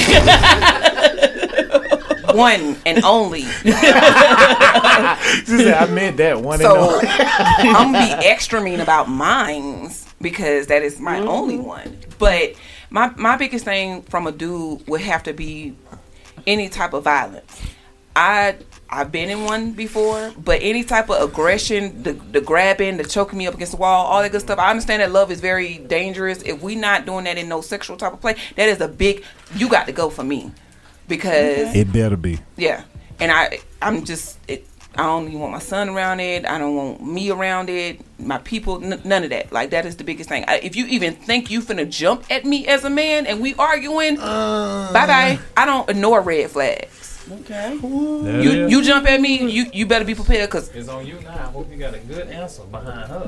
One and only. She said, I meant that one and So only. I'm gonna be extra mean about mines because that is my only one. But my my biggest thing from a dude would have to be any type of violence. I I've been in one before, but any type of aggression, the the grabbing, the choking me up against the wall, all that good stuff. I understand that love is very dangerous. If we not doing that in no sexual type of play, that is a big. You got to go for me because It better be. yeah, and I I'm just it, I don't even want my son around it. I don't want me around it. My people, n- none of that. Like that is the biggest thing. I, if you even think you finna jump at me as a man and we arguing, Uh. bye bye. I don't ignore red flags. Okay. That You is- you jump at me, you you better be prepared because It's on you now. I hope you got a good answer behind her.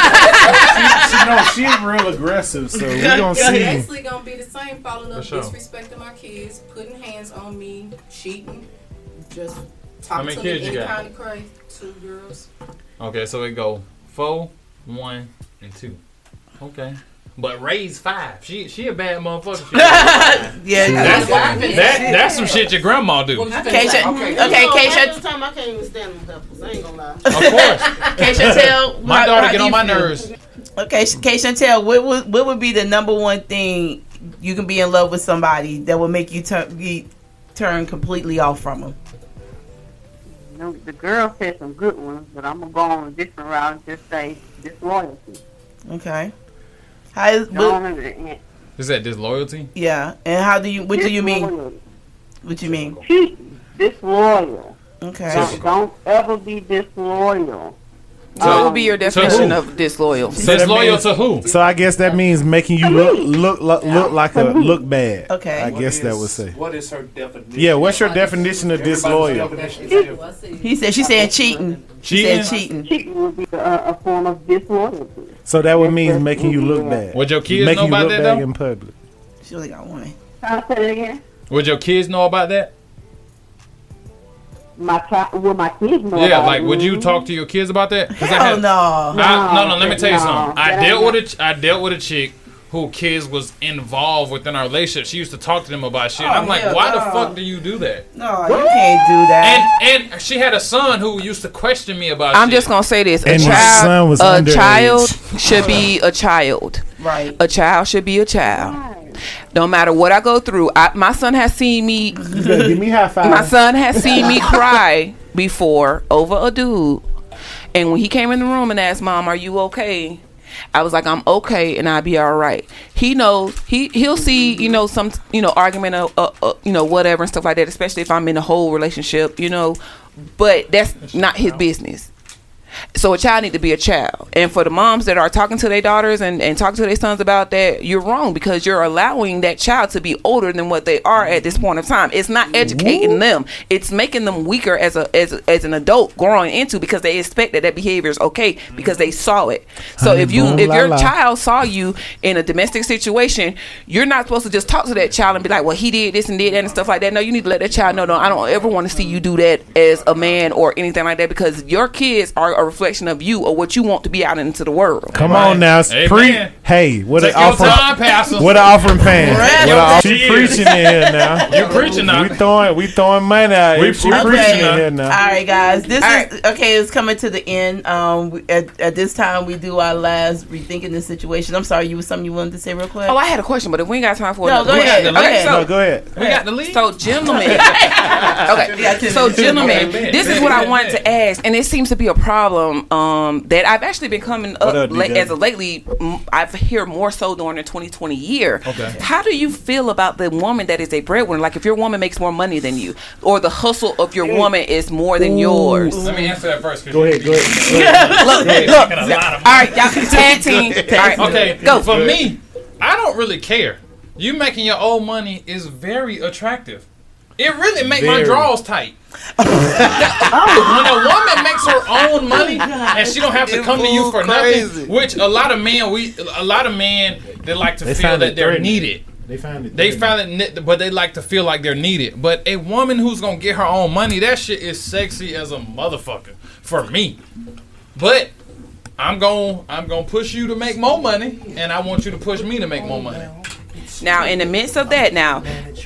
She know she's real aggressive, so we gonna It's see. basically gonna be the same, following up, For sure. disrespecting my kids, putting hands on me, cheating, just How talking many to me kids you any got? kind of crazy. Two girls. Okay, so it go four, one, and two. Okay. But raise five. She she a bad motherfucker. She Yeah. that's, That's- that, that's some shit your grandma do. Of Keisha, You okay, know, half Keisha, the time I can't even stand them peppers. I ain't gonna lie. course. Keisha, tell My how- daughter how get do on you my feel? nerves. Okay, Keisha, tell what would what would be the number one thing you can be in love with somebody that will make you turn be, turn completely off from them? You know, the girl said some good ones, but I'm gonna go on a different route and just say disloyalty. Okay. How is No, what, no, no, Is that disloyalty? yeah, and how do you what do you mean? disloyalty. What you mean? Cheating, disloyal. Okay. Don't, don't ever be disloyal. so what Um, would be your who? definition of disloyal? So that Disloyal means- to who? So I guess that means making you look look look, look like a look bad. Okay. I What guess that would say. What is her definition? Yeah, what's your definition of Everybody's disloyal? definition is different. He said she said cheating. She Cheating? said cheating. Cheating would be a, a form of disloyalty. So that would mean making you look bad. Would your kids Making know you about look that bad though? in public. She only got one. Can I say it again? Would your kids know about that? My child, will my kids know? Yeah, about like it? would you talk to your kids about that? 'Cause I Hell had- no. I, no, no. Let me tell you No, something. I that dealt ain't with a, ch- I dealt with a chick who kids was involved within our relationship. She used to talk to them about shit. Oh, I'm like, hell why no. the fuck do you do that? No, you can't do that. And and she had a son who used to question me about I'm shit. just gonna say this: a And his son child, was a underage. child should be a child. Right. A child should be a child. No matter what I go through, I, my son has seen me. You better give me a high five. My son has seen me cry before over a dude, and when he came in the room and asked, "Mom, are you okay?" I was like, "I'm okay, and I'll be all right." He knows he he'll see you know some you know argument uh, uh, uh, you know whatever and stuff like that, especially if I'm in a whole relationship, you know. But that's not his business. So a child need to be a child. And for the moms that are talking to their daughters and, and talking to their sons about that, you're wrong, because you're allowing that child to be older than what they are at this point of time. It's not educating them. It's making them weaker as a as, as an adult growing into, because they expect that that behavior is okay because they saw it. So Honey, if you boom, if la, your la. child saw you in a domestic situation, you're not supposed to just talk to that child and be like, well, he did this and did that and stuff like that. No, you need to let that child know, no, I don't ever want to see you do that as a man or anything like that, because your kids are a reflection of you or what you want to be out into the world. Come on now, Amen. pre. Hey, what an Take your offering? time, Pastor. What an offering pan? Right. What a, She she is. preaching in here now. You preaching now. We throwing, we throwing money out. We We she preaching preaching now. in here All now. right, guys. This All is okay. It's coming to the end. Um, we, at, at this time, we do our last rethinking the situation. I'm sorry, you was something you wanted to say real quick. Oh, I had a question, but if we ain't got time for it, No, go we ahead. got Go the- ahead. So, No, go ahead. We got the lead. So, gentlemen, okay. So, gentlemen, this is what I wanted to ask, and it seems to be a problem um, that I've actually been coming What up up, la- D J? as of lately. mm, I've heard more so during the twenty twenty year. Okay. How do you feel about the woman that is a breadwinner? Like, if your woman makes more money than you, or the hustle of your woman is more than yours. Let me answer that first. Go ahead. Go ahead. Look, Hey, look. making a lot of All right, y'all can tag team. All right, Okay, go. for me, I don't really care. You making your own money is very attractive. It really make my Very. drawers tight. When a woman makes her own money and she don't have to come to you for nothing, which a lot of men, we, a lot of men, they like to They feel find that it they're threatening. needed. They found it. They threatening. found it, ni- but they like to feel like they're needed. But a woman who's gonna get her own money, that shit is sexy as a motherfucker for me. But I'm gonna I'm gonna push you to make more money, and I want you to push me to make more money. Now, in the midst of that, now,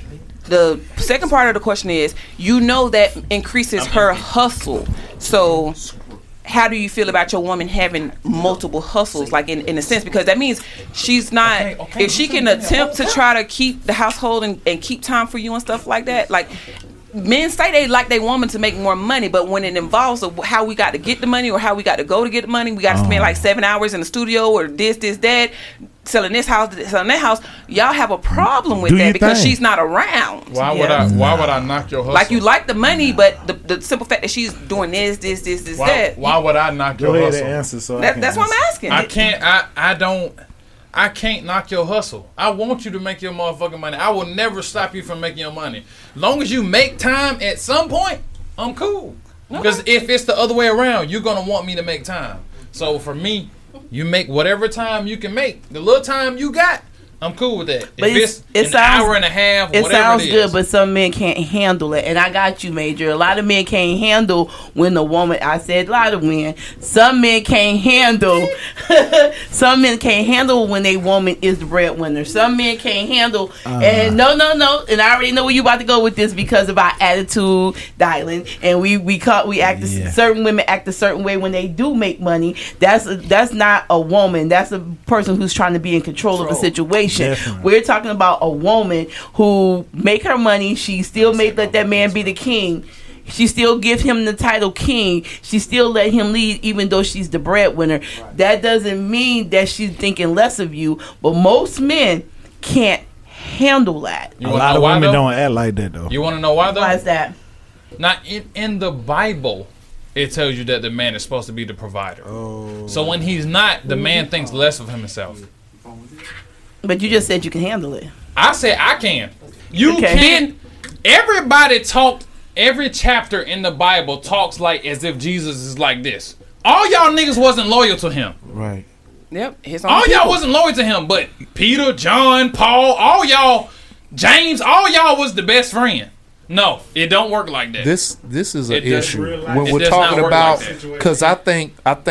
the second part of the question is, you know that increases her hustle. So, how do you feel about your woman having multiple hustles, like in, in a sense? Because that means she's not, Okay, okay. if she can attempt to try to keep the household and, and keep time for you and stuff like that, like, men say they like their woman to make more money, but when it involves of how we got to get the money or how we got to go to get the money, we got to spend like seven hours in the studio or this, this, that, selling this house, selling that house. Y'all have a problem with Do that your because thing. she's not around. Why would I? Why would I knock your hustle? Like, you like the money, but the, the simple fact that she's doing this, this, this, this, Why, that. why would I knock Go your ahead hustle? and answer. So I that can that's what I'm answer. asking. I can't. I I don't. I can't knock your hustle. I want you to make your motherfucking money. I will never stop you from making your money. Long as you make time at some point, I'm cool. Because if it's the other way around, you're gonna want me to make time. So for me, you make whatever time you can make. The little time you got, I'm cool with that. But if it's- it's, it an sounds- hour and a half, It whatever sounds it is. good, but some men can't handle it. And I got you, Major. A lot of men can't handle when the woman, I said a lot of men, some men can't handle, some men can't handle when a woman is the breadwinner. Some men can't handle, Uh. and no, no, no. And I already know where you about to go with this because of our attitude, Dylan. And we, we caught, we act, a- Yeah. certain women act a certain way when they do make money. That's, a, that's not a woman. That's a person who's trying to be in control of a situation. Definitely. We're talking about a woman who make her money. She still may let that man be the king. She still give him the title king. She still let him lead even though she's the breadwinner. That doesn't mean that she's thinking less of you. But most men can't handle that. You A wanna lot know of why, women though? don't act like that though. You want to know why though? Why is that? Now, in, in the Bible, it tells you that the man is supposed to be the provider. Oh. So when he's not, the man thinks less of himself. But you just said you can handle it. I said I can. You Okay. can't. Everybody talked. Every chapter in the Bible talks like as if Jesus is like this. All y'all niggas wasn't loyal to him. Right. Yep, his own All y'all people. wasn't loyal to him, but Peter, John, Paul, all y'all, James, all y'all was the best friend. No, it don't work like that. This this is an It does- issue real life. when It we're does talking not work about like that. because I think I think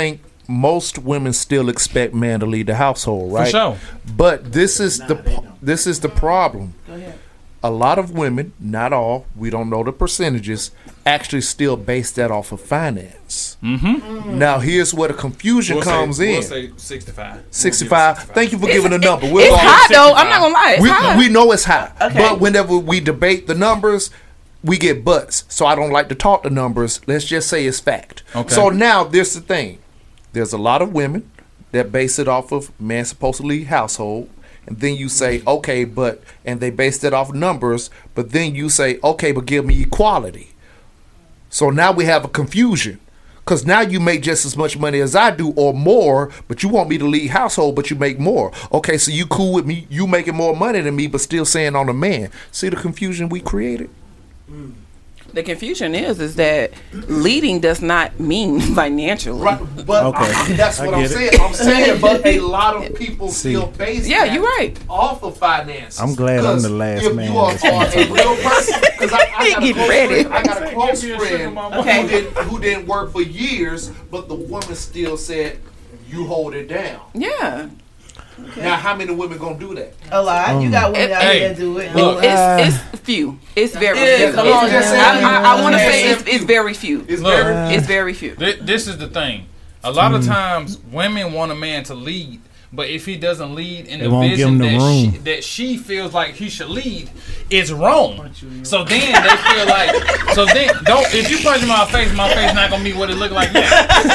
most women still expect man to lead the household, right? sure. But this is the this is the problem. Go ahead. A lot of women, not all, we don't know the percentages, actually still base that off of finance. Mm-hmm. Now, here's where the confusion We'll comes say, in. We'll say sixty-five. sixty-five. Thank you for It's- giving a number. it's high, though. I'm not gonna lie, it's we, high. we know it's high. Okay. But whenever we debate the numbers, we get butts. So I don't like to talk the numbers. Let's just say it's fact. Okay. So now, there's the thing. There's a lot of women that base it off of man supposed to lead household. And then you say, okay, but, and they base that off numbers, but then you say, okay, but give me equality. So now we have a confusion. Because now you make just as much money as I do or more, but you want me to lead household, but you make more. Okay, so you cool with me, you making more money than me, but still saying on a man. See the confusion we created? The confusion is is that leading does not mean financially. Right, but Okay. I- that's I what I'm get it. saying. I'm saying, but a lot of people still base Yeah, that you're right. off of finances. I'm glad I'm the 'Cause last if man you are, that's are gonna a talk. real person, because I, I got a Get close ready. friend, I got a close friend Okay. who, didn't, who didn't work for years, but the woman still said, "You hold it down." Yeah. Now, how many women gonna do that? A lot. You got women out Hey, here that do it. look. It's, it's few. It's very Yeah, few. come It's- on, I, Jesse. I, I want to Yeah. say it's, it's very few. It's Look. very It's very few. Thi- This is the thing. A lot of times, women want a man to lead, but if he doesn't lead in They the won't give vision him the that room. she, that she feels like he should lead, it's wrong. So then they feel like, so then don't. If you punch my face, my face not gonna be what it look like now.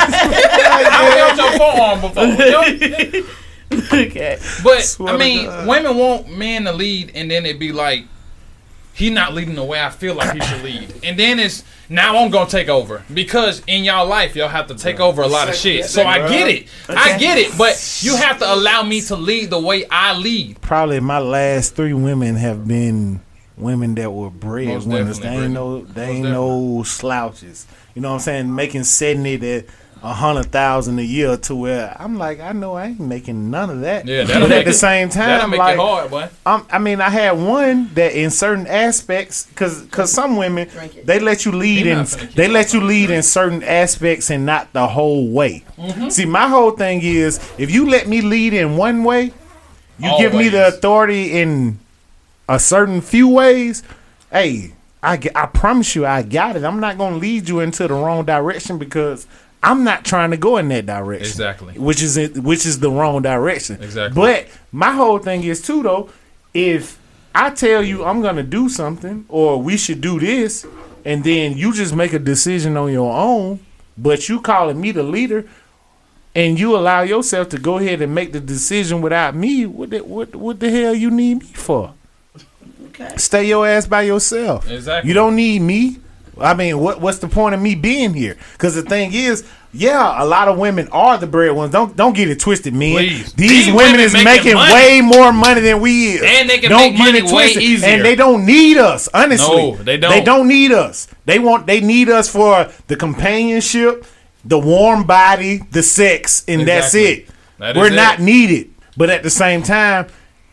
I felt your forearm before. You know? Okay. But Swear I to mean, God. women want men to lead, and then it be like, he not leading the way I feel like he should lead, and then it's now I'm gonna take over because in y'all life y'all have to take over a lot of shit. So I get it, I get it, but you have to allow me to lead the way I lead. Probably my last three women have been women that were bred Most winners. They definitely, ain't Brittany. no, they Most ain't no slouches. You know what I'm saying? Making seventy to a hundred thousand a year to where I'm like, I know I ain't making none of that. Yeah, that'll but make at the it- same that'll time, make like, it hard, boy. Um, I mean, I had one that in certain aspects, cause, cause some women they let you lead He in, not finna keep they on let you lead in certain aspects and not the whole way. Mm-hmm. See, my whole thing is, if you let me lead in one way, you give me the Always. authority in a certain few ways. Hey, I, g- I promise you, I got it. I'm not gonna lead you into the wrong direction because I'm not trying to go in that direction. Exactly. Which is it, which is the wrong direction. Exactly. But my whole thing is too though, if I tell you I'm gonna do something or we should do this, and then you just make a decision on your own, but you calling me the leader, and you allow yourself to go ahead and make the decision without me, what the, what what the hell you need me for? Okay. Stay your ass by yourself. Exactly. You don't need me. I mean, what what's the point of me being here? Because the thing is, yeah, a lot of women are the breadwinners. Don't don't get it twisted, man. Please. These, These women, women is making making money. way more money than we is, And they can don't make get money it way twisted. easier. And they don't need us. Honestly, No, they don't. They don't need us. They want. They need us for the companionship, the warm body, the sex, and that's Exactly. it. That is We're it. not needed, but at the same time.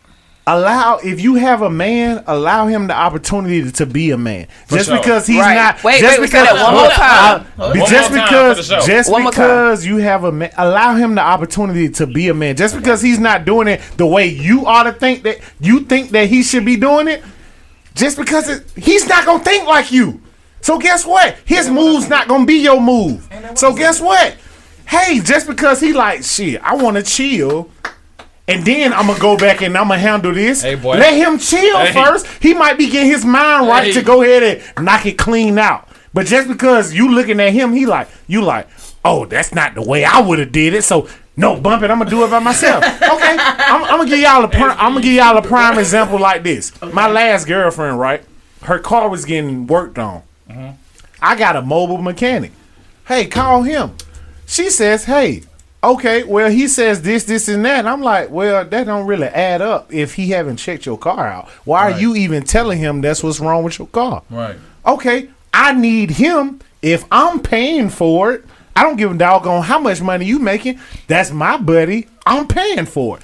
Allow if you have a man, allow him the opportunity to, to be a man. For Just sure. because he's Right. not, Wait, just wait, say because that one more time. uh, One just more time because, for the show. just One more time. because you have a man, allow him the opportunity to be a man. Just because he's not doing it the way you ought to think that you think that he should be doing it, just because it, he's not gonna think like you. So guess what? His move's not gonna be your move. So guess what? Hey, just because he like shit, I want to chill. And then I'm gonna go back and I'm gonna handle this. Hey, boy. Let him chill Hey. first. He might be getting his mind right Hey. to go ahead and knock it clean out. But just because you looking at him, he like you like, oh, that's not the way I would have did it. So no, bump it. I'm gonna do it by myself. Okay, I'm, I'm gonna give y'all a pr- I'm gonna give y'all a prime example like this. My last girlfriend, right? Her car was getting worked on. I got a mobile mechanic. Hey, call him. She says, hey. Okay, well, he says this, this, and that. And I'm like, well, that don't really add up if he haven't checked your car out. Why Right. are you even telling him that's what's wrong with your car? Right. Okay, I need him. If I'm paying for it, I don't give a doggone how much money you making. That's my buddy. I'm paying for it.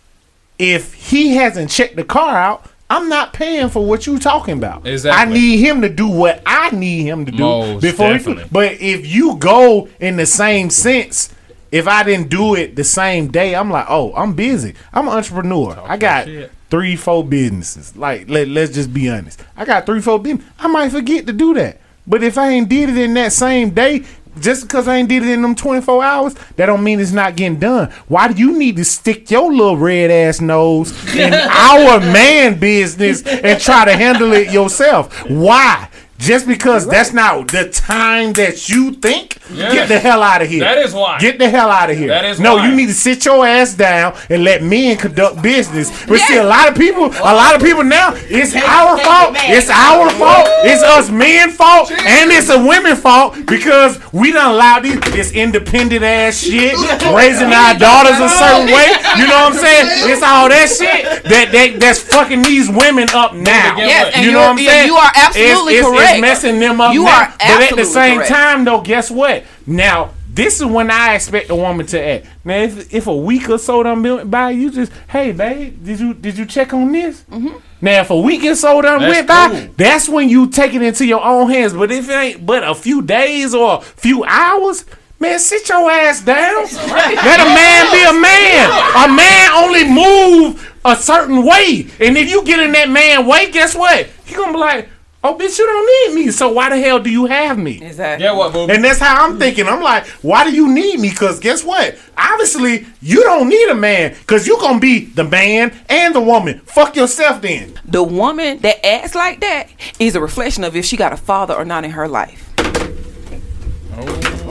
If he hasn't checked the car out, I'm not paying for what you talking about. Exactly. I need him to do what I need him to do Most before he definitely. do. But if you go in the same sense if I didn't do it the same day, I'm like, oh, I'm busy. I'm an entrepreneur. Talk I got shit. three, four businesses. Like, let, let's just be honest. I got three, four businesses. I might forget to do that. But if I ain't did it in that same day, just because I ain't did it in them twenty-four hours, that don't mean it's not getting done. Why do you need to stick your little red ass nose in our man business and try to handle it yourself? Why? Just because right. that's not the time that you think, yes. get the hell out of here. That is why. Get the hell out of here. That is no, why. You need to sit your ass down and let men conduct business. But yes. see, a lot of people, a lot of people now, it's take, our take fault. It it's our fault. It's us men fault, Jeez. and it's a women fault because we done allowed this, this independent ass shit, raising our daughters a certain way. You know what I'm saying? It's all that shit that, that that's fucking these women up now. Yes, and you know what I'm saying? You are absolutely it's, correct. It's messing them up you now. Are but at the same correct. time, though, guess what? Now, this is when I expect a woman to act. Now, if, if a week or so done went by, you just, hey, babe, did you did you check on this? Mm-hmm. Now, if a week or so done that's went by, cool. that's when you take it into your own hands. But if it ain't but a few days or a few hours, man, sit your ass down. Let a man be a man. A man only move a certain way. And if you get in that man way, guess what? He gonna be like, oh, bitch, you don't need me. So why the hell do you have me? Exactly. Yeah, what, boo? And that's how I'm thinking. I'm like, why do you need me? Because guess what? Obviously, you don't need a man because you're going to be the man and the woman. Fuck yourself then. The woman that acts like that is a reflection of if she got a father or not in her life. Oh.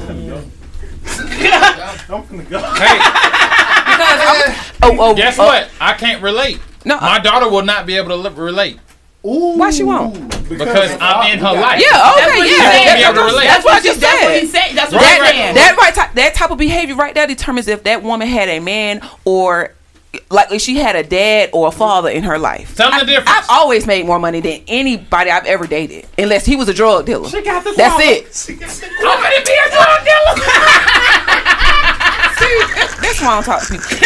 I'm gonna go. Hey. oh, oh, Guess oh. what? I can't relate. No, My uh, daughter will not be able to li- relate. Ooh, why she won't? Because, because I'm in her life. Yeah, okay, yeah. That's, that's, that's what you said. That's what he said. That's what that, right, right. that right type, that type of behavior right there determines if that woman had a man or like if she had a dad or a father in her life. Tell me the difference. I've always made more money than anybody I've ever dated, unless he was a drug dealer. She got the That's father. it. She got the I'm gonna be a drug dealer. See, that's, that's why I don't talk to people.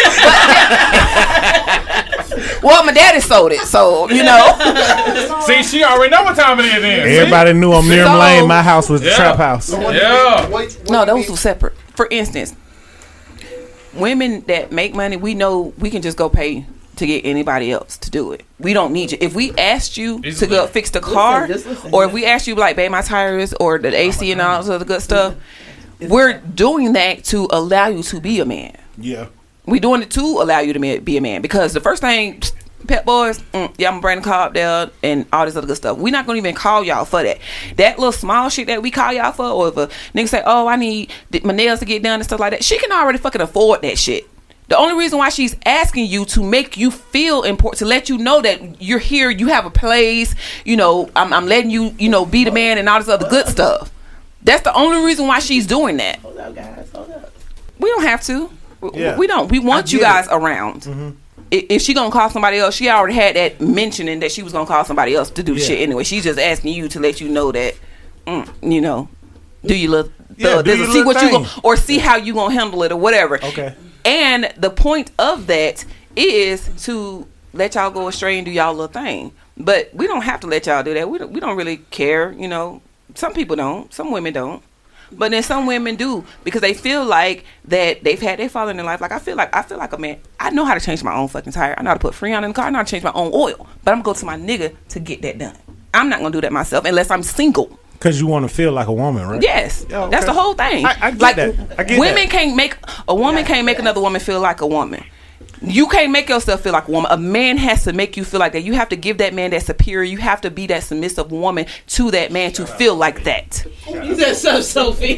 But, well, my daddy sold it, so you know. See, she already know what time it is. Then. Everybody See? knew on Miriam so, Lane, my house was the yeah. trap house. Yeah. No, those were separate. For instance, women that make money, we know we can just go pay to get anybody else to do it. We don't need you. If we asked you it's to go fix the car, listen, listen, or if we asked you like, babe, my tires or the A C and all this other good stuff, we're doing that to allow you to be a man. Yeah. We're doing it to allow you to be a man because the first thing, Pet Boys, mm, yeah, I'm gonna bring the car up there and all this other good stuff. We're not gonna even call y'all for that. That little small shit that we call y'all for, or if a nigga say, oh, I need my nails to get done and stuff like that, she can already fucking afford that shit. The only reason why she's asking you to make you feel important, to let you know that you're here, you have a place, you know, I'm, I'm letting you, you know, be the man and all this other good stuff. That's the only reason why she's doing that. Hold up, guys. Hold up. We don't have to. Yeah. We don't. We want you guys it. around. Mm-hmm. If she gonna call somebody else, she already had that mentioning that she was gonna call somebody else to do the yeah. shit anyway. She's just asking you to let you know that, mm, you know, do you look, yeah, uh, do you see look what thing. you gonna, or see how you gonna handle it or whatever. Okay. And the point of that is to let y'all go astray and do y'all little thing. But we don't have to let y'all do that. We don't, we don't really care, you know. Some people don't. Some women don't. But then some women do because they feel like that they've had their father in their life. Like I feel like I feel like a man. I know how to change my own fucking tire. I know how to put Freon in the car. I know how to change my own oil. But I'm gonna go to my nigga to get that done. I'm not gonna do that myself unless I'm single. Because you want to feel like a woman, right? Yes, yeah, okay. That's the whole thing. I, I get like, that. I get women that. can't make a woman can't make another woman feel like a woman. You can't make yourself feel like a woman. A man has to make you feel like that. You have to give that man that superior. You have to be that submissive woman to that man to feel like that. You said so, Sophie.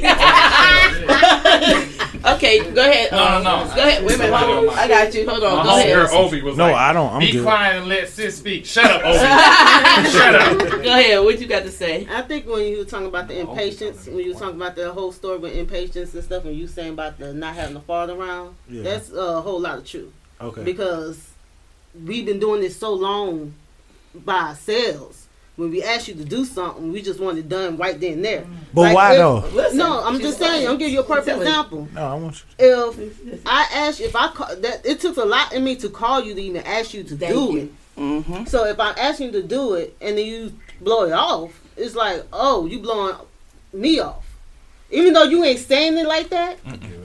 Okay, go ahead. No, um, no, no. Go ahead. Wait a minute. Hold on. I got you. Hold on. My Go ahead. homegirl Obi was no, like, I don't. I'm be good. quiet and let sis speak. Shut up, Obi. Shut up. Go ahead. What you got to say? I think when you were talking about the impatience, when you were talking about the whole story with impatience and stuff, and you saying about the not having a father around, Yeah. that's a whole lot of truth. Okay. Because we've been doing this so long by ourselves. When we ask you to do something, we just want it done right then and there. But like why if, though? Listen, no, I'm just saying. I'm giving you a perfect example. No, I want you. If I ask you, if I call, that it took a lot in me to call you to even ask you to Thank do you. it. Mm-hmm. So if I ask you to do it and then you blow it off, it's like, oh, you blowing me off. Even though you ain't saying it like that, mm-hmm.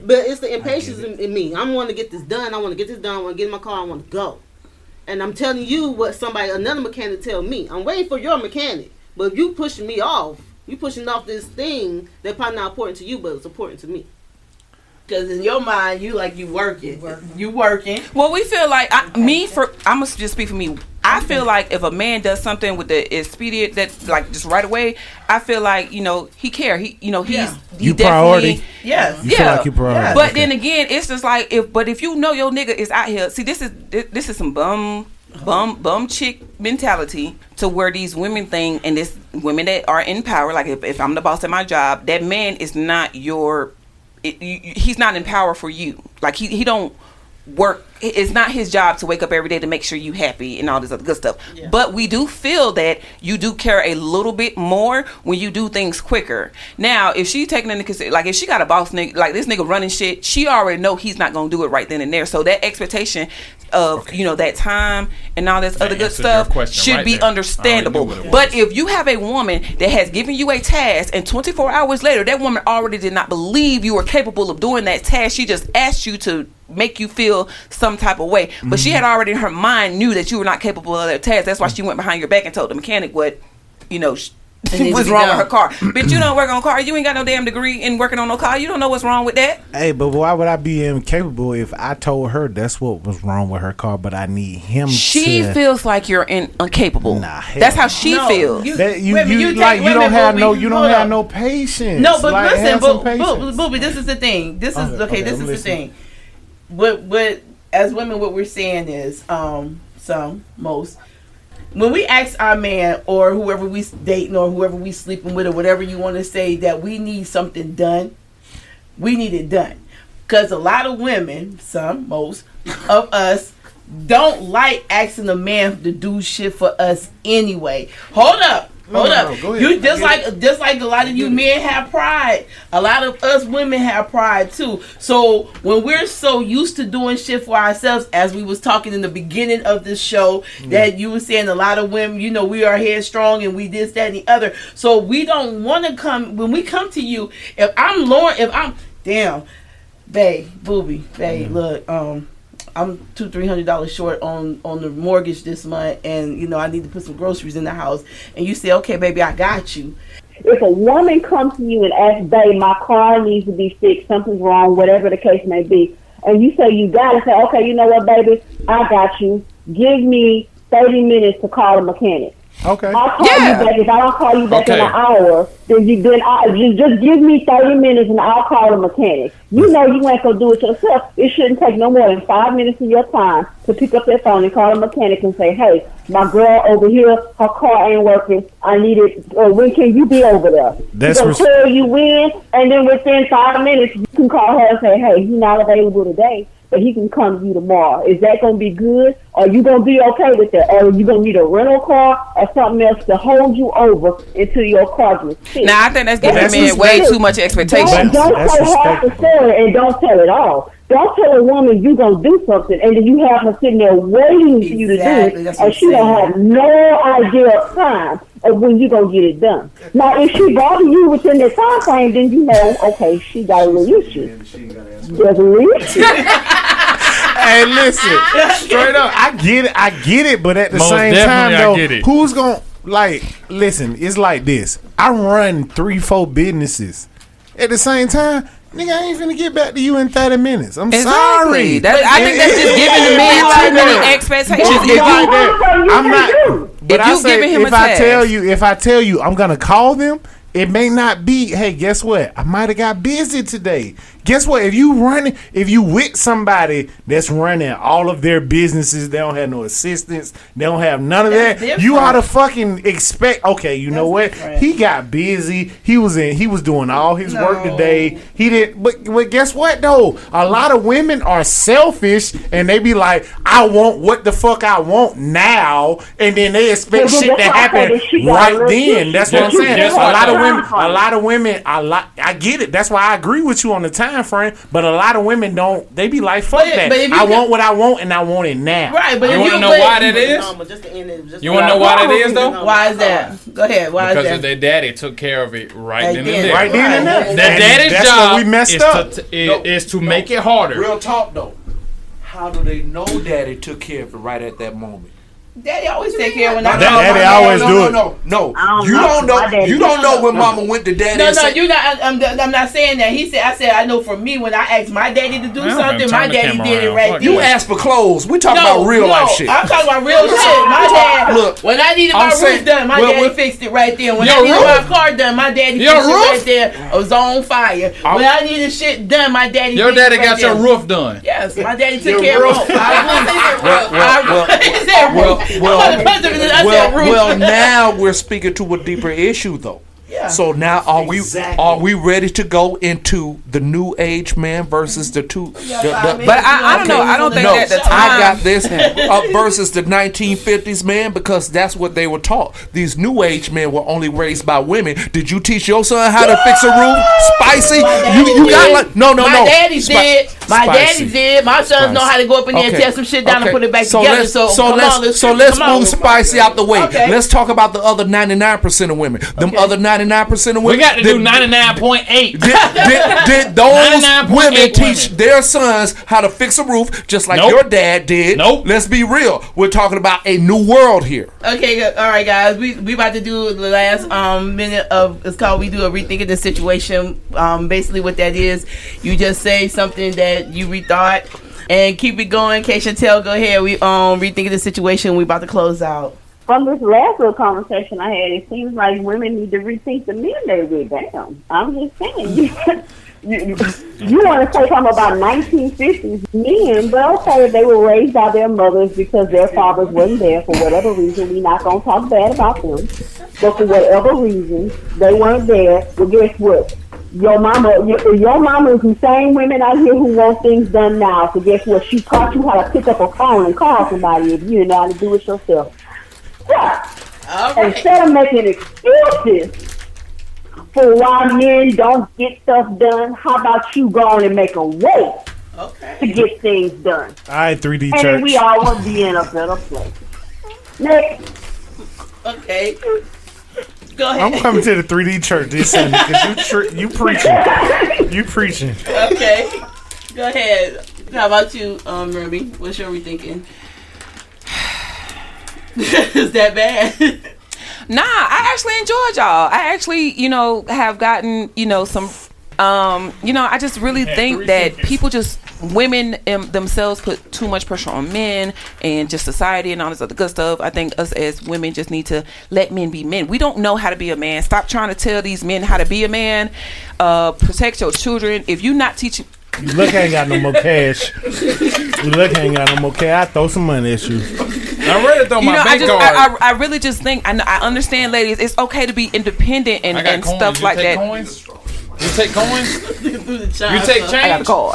But it's the impatience in, in me. I'm wanting to get this done. I want to get this done. I want to get in my car. I want to go. And I'm telling you what somebody, another mechanic tell me. I'm waiting for your mechanic. But if you pushing me off, you pushing off this thing that probably not important to you, but it's important to me. Because in your mind, you like you working. You working. Well, we feel like, I, me, for I'm going to just speak for me. I feel like if a man does something with the expedient that like just right away, I feel like, you know, he care. He, you know, he's Yeah. he You definitely, priority? Yes. You feel like you priority. But Okay. then again, it's just like if, but if you know your nigga is out here, see, this is this, this is some bum, bum, bum chick mentality to where these women think, and this women that are in power. Like if, if I'm the boss at my job, that man is not your, it, you, he's not in power for you. Like he he don't work. It's not his job to wake up every day to make sure you happy and all this other good stuff. Yeah. But we do feel that you do care a little bit more when you do things quicker. Now, if she taking into consideration, like if she got a boss nigga, like this nigga running shit, she already know he's not gonna do it right then and there. So that expectation of okay. you know that time and all this that other good stuff should right be there. Understandable. But if you have a woman that has given you a task and twenty-four hours later that woman already did not believe you were capable of doing that task, she just asked you to make you feel some type of way, but mm-hmm. she had already in her mind knew that you were not capable of that task. That's why she went behind your back and told the mechanic what you know sh- what's wrong done. with her car. Bitch, you don't work on a car. You ain't got no damn degree in working on no car. You don't know what's wrong with that. Hey, but why would I be incapable if I told her that's what was wrong with her car, but I need him she to... feels like you're in, incapable. Nah, that's how she no, feels. You, that you, wait, you, you like take, you don't have no you don't have up. no patience. No, but like, listen, boo, boo, booby, this is the thing. This is okay. okay. okay this I'm is listening. the thing. What what as women, what we're saying is, um, some most when we ask our man or whoever we dating or whoever we sleeping with or whatever you want to say that we need something done, we need it done. Because a lot of women, some most of us, don't like asking a man to do shit for us anyway. Hold up. Hold no, up. No, you just like it. just like a lot of you men have pride. A lot of us women have pride too. So when we're so used to doing shit for ourselves, as we was talking in the beginning of this show, mm. that you were saying a lot of women, you know, we are headstrong and we this, that, and the other. So we don't want to come when we come to you. If I'm Lauren, if I'm damn, babe, booby, babe, mm. look, um. I'm two, three hundred dollars short on, on the mortgage this month, and you know I need to put some groceries in the house. And you say, "Okay, baby, I got you." If a woman comes to you and asks, "Babe, my car needs to be fixed. Something's wrong, whatever the case may be," and you say you got it, say, "Okay, you know what, baby, I got you. Give me thirty minutes to call a mechanic." Okay. I'll call yeah. you back. If I don't call you back okay. in an hour, then you then I, just, just give me thirty minutes and I'll call a mechanic. You know you ain't gonna do it yourself. It shouldn't take no more than five minutes of your time to pick up that phone and call a mechanic and say, "Hey, my girl over here, her car ain't working. I need it. Or when can you be over there?" That's gonna clear you in, and then within five minutes you can call her and say, "Hey, he's not available today, but he can come to you tomorrow." Is that going to be good? Or are you going to be okay with that? Or are you going to need a rental car or something else to hold you over until your car gets fixed? Now, I think that's giving That's men way respect. too much expectation. Don't, don't That's tell half the respectful. story and don't tell it all. Don't tell a woman you're going to do something and then you have her sitting there waiting for you to Exactly, do it, that's what and I'm she don't saying. have no idea of time of when you're going to get it done. Now, if she bother you within that time frame, then you know, okay, she got a little issue. There's a little issue. Hey, listen, straight up, I get it, I get it, but at the Most same definitely time, I get though, it. who's gonna like? Listen, it's like this. I run three, four businesses at the same time. Nigga, I ain't finna get back to you in thirty minutes. I'm Exactly. sorry. That, I think that's just giving the man too many expectations. That's If all you, I'm I'm you not. can do. But If I you say, giving him if a I task. tell you, if I tell you, I'm gonna call them. It may not be. Hey, guess what? I might have got busy today. Guess what? If you running, if you with somebody that's running all of their businesses, they don't have no assistants, they don't have none of That's that. different. You ought to fucking expect. Okay, you know what? different. He got busy. He was in. He was doing all his work No. today. He didn't. But, but guess what though? A lot of women are selfish and they be like, "I want what the fuck I want now," and then they expect Well, shit to that's why I happen said that she got right a little then. issue. That's what I'm But you saying. just A lot of have of women, a lot of women, a lot. I get it. That's why I agree with you on the time frame. But a lot of women don't. They be like, "Fuck But- that! but if you I can- want what I want, and I want it now." Right, but You if want to you know but- why that is? No, but just to end it, just You want to know why that is, though? Why is that? Go ahead. Why Because is of that? their daddy took care of it right Right then then. and there. Right then and there. The And daddy's that's job where we messed is, up. To, is, is to make it harder. Real talk though. How do they know daddy took care of it right at that moment? Daddy always take care when I That- Daddy always no, do no, it. No, no, I no. don't You know. don't My know. daddy- You don't know when mama went to daddy. No, and no, said, you not. I'm, I'm not saying that. He said. I said. I know for me when I asked my daddy to do Man, I'm something, gonna my turn the daddy camera did it around. right Fuck then. You asked for clothes. We talking No, about real no, life shit. I'm talking about real shit. My dad. Look, when I needed I'm my saying- roof done, my well, daddy well- fixed it right then. When Your I needed roof? my car done, my daddy Your fixed roof? it right there. I was on fire. When I needed shit done, my daddy. Your fixed daddy it right got your there. roof done. Yes, my daddy took Your care of roof. it. I Well, well, I said well, roof. well, I'm about to put it- I said well, roof. well, now we're speaking to a deeper issue, though. Yeah. So now, are we Exactly. are we ready to go into the new age man versus the two? Yeah, the- five the- minutes. But I, I don't know. I don't think no, at the time. I got this uh, versus the nineteen fifties man because that's what they were taught. These new age men were only raised by women. Did you teach your son how to fix a roof? Spicy? My daddy You you got did. like no no my no. daddy Spi- did. My Spicy. daddy did. My sons know how to go up in there and Okay. tear some shit down Okay. and put it back so together. Let's, So, so come let's on, let's so let's come move on. Spicy out the way. Okay. Let's talk about the other ninety-nine percent of women. Them Okay. other ninety-nine percent of We women. got to did- do ninety-nine point eight. Did, did, did those ninety-nine point women eight teach women. their sons how to fix a roof just like Nope. your dad did? Nope. Let's be real. We're talking about a new world here. Okay, good. All right, guys. We we about to do the last um minute of it's called we do a rethinking the situation. Um, basically what that is, you just say something that you rethought and keep it going. K Chantel, go ahead. We um rethinking the situation. We about to close out. From this last little conversation I had, it seems like women need to rethink the men they with. Damn, I'm just saying. You, you, you want to say something about nineteen fifties men, but okay, they were raised by their mothers because their fathers wasn't there for whatever reason. We're not going to talk bad about them, but for whatever reason, they weren't there. Well, guess what? Your mama, your, your mama is the same women out here who want things done now. So guess what? She taught you how to pick up a phone and call somebody if you didn't know how to do it yourself. Yeah. All right. Instead of making excuses for why men don't get stuff done, how about you go on and make a way Okay. to get things done? All right, three D And then church. we all will be in a better place. Next. Okay. Go ahead. I'm coming to the three D church this Sunday because you tr- you preaching, you preaching. Okay. Go ahead. How about you, um, Remy? What's your rethinking? Is that bad? Nah, I actually enjoyed y'all. I actually, you know, have gotten, you know, some, um, you know, I just really think that people just, women um, themselves put too much pressure on men and just society and all this other good stuff. I think us as women just need to let men be men. We don't know how to be a man. Stop trying to tell these men how to be a man. Uh, protect your children. If you're not teaching... You look, I ain't got no more cash. You look, I ain't got no more cash. I throw some money at you. I'm ready to throw You my know, I bank just, card. I, I, I really just think, I, know, I understand, ladies, it's okay to be independent and, I got and coins. stuff You like take that. Coins? You take coins? Through the You child take stuff. change? I got a card.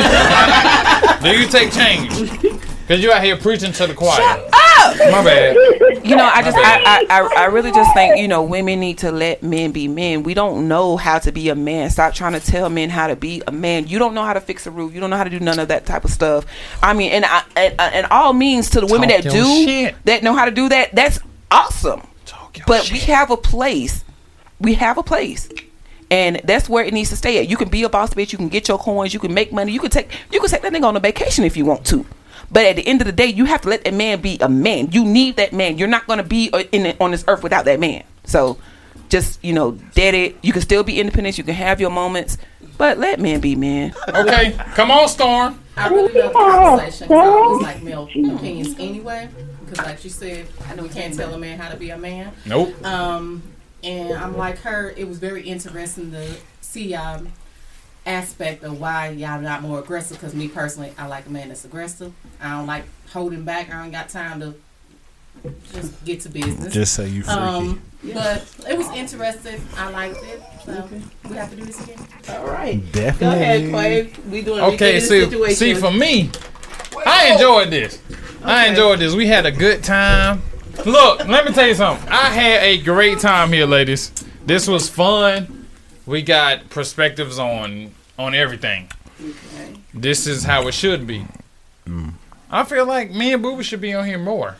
Do you take change? Because you out here preaching to the choir. Shut up! My bad. You know, I just, I, I, I, I really just think, you know, women need to let men be men. We don't know how to be a man. Stop trying to tell men how to be a man. You don't know how to fix a roof. You don't know how to do none of that type of stuff. I mean, and I, and, and all means to the women Talk that your do, shit. that know how to do that, that's awesome. But we have a place. We have a place. And that's where it needs to stay at. You can be a boss bitch. You can get your coins. You can make money. You can take you can take that nigga on a vacation if you want to. But at the end of the day, you have to let that man be a man. You need that man. You're not going to be in on this earth without that man. So just, you know, dead it. You can still be independent. You can have your moments. But let men be men. Okay. Come on, Storm. I really love the conversation. 'Cause I always like male opinions anyway. Because like she said, I know we can't tell a man how to be a man. Nope. Um, and I'm like her. It was very interesting to see um aspect of why y'all not more aggressive. Because me personally, I like a man that's aggressive. I don't like holding back. I don't got time to just get to business. Just say you freaky. Um, but it was interesting. I liked it. So we have to do this again. All right. Definitely. Go ahead, Quave. We doing Okay, rethinking the see, situation. see, for me, I enjoyed this. I Okay. enjoyed this. We had a good time. Look, let me tell you something. I had a great time here, ladies. This was fun. We got perspectives on on everything. Okay. This is how it should be. Mm. I feel like me and Boobie should be on here more.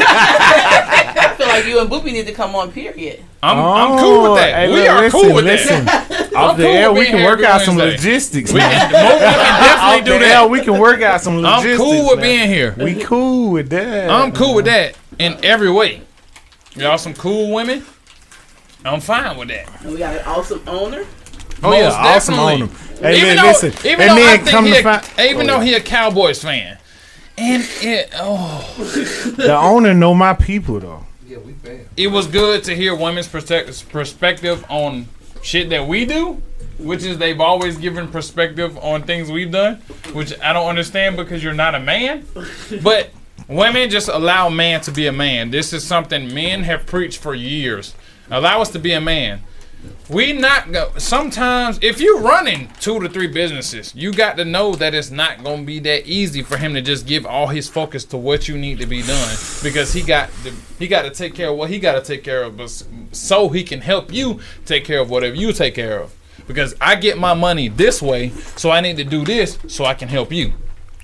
I feel like you and Boobie need to come on, period. I'm, oh, I'm cool with that. Hey, we look, are listen, cool with listen. that. Off the cool air, with we being can here work every out some Wednesday. logistics. We man. can, we can definitely Off do the that. air, we can work out some logistics. I'm cool with man. being here. We cool with that. I'm cool with that in every way. Y'all some cool women. I'm fine with that. And we got an awesome owner. Oh Most yeah, awesome definitely. owner. Hey, even man, though, listen. even And though then I think come he, to a, find- even oh, though he a Cowboys fan, and it oh, The owner know my people though. Yeah, we bad. it was good to hear women's perspective perspective on shit that we do, which is they've always given perspective on things we've done, which I don't understand because you're not a man, but. Women just allow man to be a man. This is something men have preached for years. Allow us to be a man. We not go. Sometimes, if you're running two to three businesses, you got to know that it's not gonna be that easy for him to just give all his focus to what you need to be done, because he got to, he got to take care of what he got to take care of, but so he can help you take care of whatever you take care of. Because I get my money this way, so I need to do this so I can help you.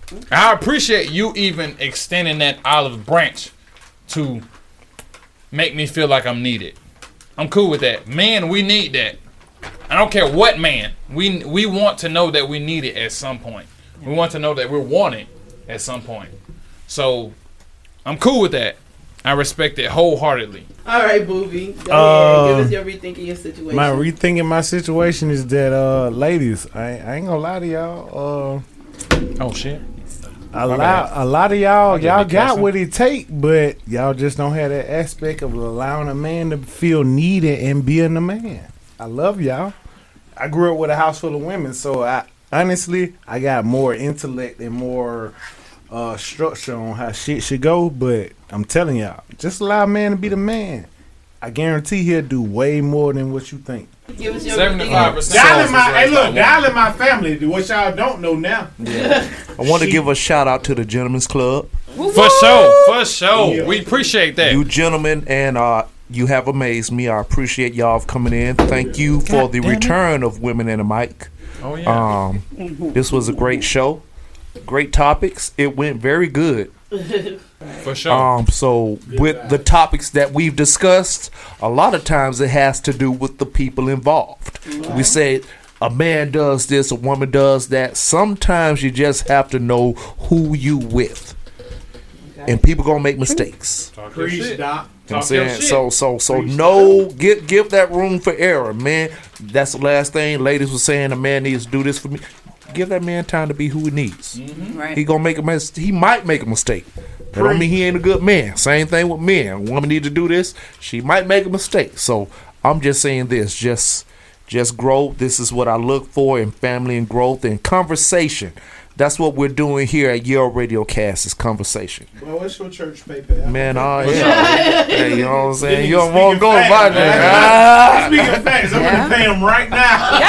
I appreciate you even extending that olive branch to make me feel like I'm needed. I'm cool with that. Man, we need that. I don't care what man. We we want to know that we need it at some point. We want to know that we're wanted at some point. So, I'm cool with that. I respect it wholeheartedly. All right, Boobie. Go Uh, ahead. Give us your rethinking your situation. My rethinking my situation is that, uh, ladies, I, I ain't gonna lie to y'all. Uh, oh shit. A My lot, bad. a lot of y'all, I get y'all big got cussing. what it take, but y'all just don't have that aspect of allowing a man to feel needed and being a man. I love y'all. I grew up with a house full of women, so I honestly I got more intellect and more uh, structure on how shit should go. But I'm telling y'all, just allow a man to be the man. I guarantee he'll do way more than what you think. Give us your seventy-five percent. Dial in my, hey look, dial in my family. What y'all don't know now. Yeah. I want to give a shout out to the Gentlemen's Club. For sure, for sure. Yeah. We appreciate that. You gentlemen, and uh, you have amazed me. I appreciate y'all coming in. Thank you for God the damn it. return of Women in the Mic. Oh yeah. Um, this was a great show. Great topics. It went very good. For sure. Um, so with the topics that we've discussed, a lot of times it has to do with the people involved. Mm-hmm. We say a man does this, a woman does that. Sometimes you just have to know who you with, okay. And people gonna make mistakes. Talk your shit, Doc. You know what I'm saying? So so so no, give give that room for error, man. That's the last thing ladies was saying. A man needs to do this for me. Give that man time to be who he needs. Mm-hmm. Right. He gonna make a mess. He might make a mistake. That don't mean he ain't a good man. Same thing with men. A woman need to do this. She might make a mistake. So I'm just saying this. Just just grow. This is what I look for in family and growth and conversation. That's what we're doing here at Yale Radio Cast is conversation. Well, what's your church PayPal? Man, oh yeah. Hey, you know what I'm saying? You don't Speaking want to go facts, by man. that. Speaking facts, I'm Yeah. gonna pay him right now.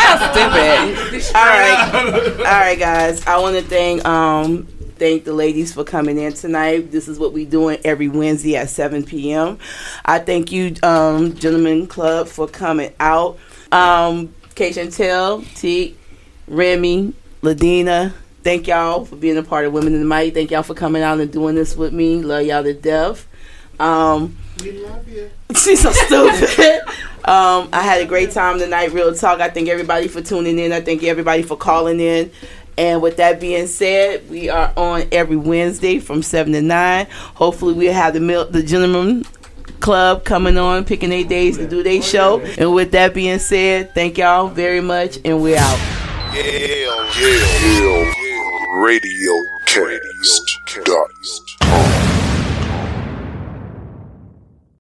Y'all stupid. All right, all right, guys. I want to thank um thank the ladies for coming in tonight. This is what we doing every Wednesday at seven p.m. I thank you, um, Gentlemen Club, for coming out. Um, K. Chantel, T, Remy, Ladina. Thank y'all for being a part of Women in the Mic. Thank y'all for coming out and doing this with me. Love y'all to death. Um, We love you. She's so stupid. um, I had a great time tonight. Real talk. I thank everybody for tuning in. I thank everybody for calling in. And with that being said, we are on every Wednesday from seven to nine. Hopefully, we'll have the mil- the Gentlemen Club coming on, picking their days to do their show. And with that being said, thank y'all very much, and we're out. Yeah, yeah, yeah. Radio Cast dot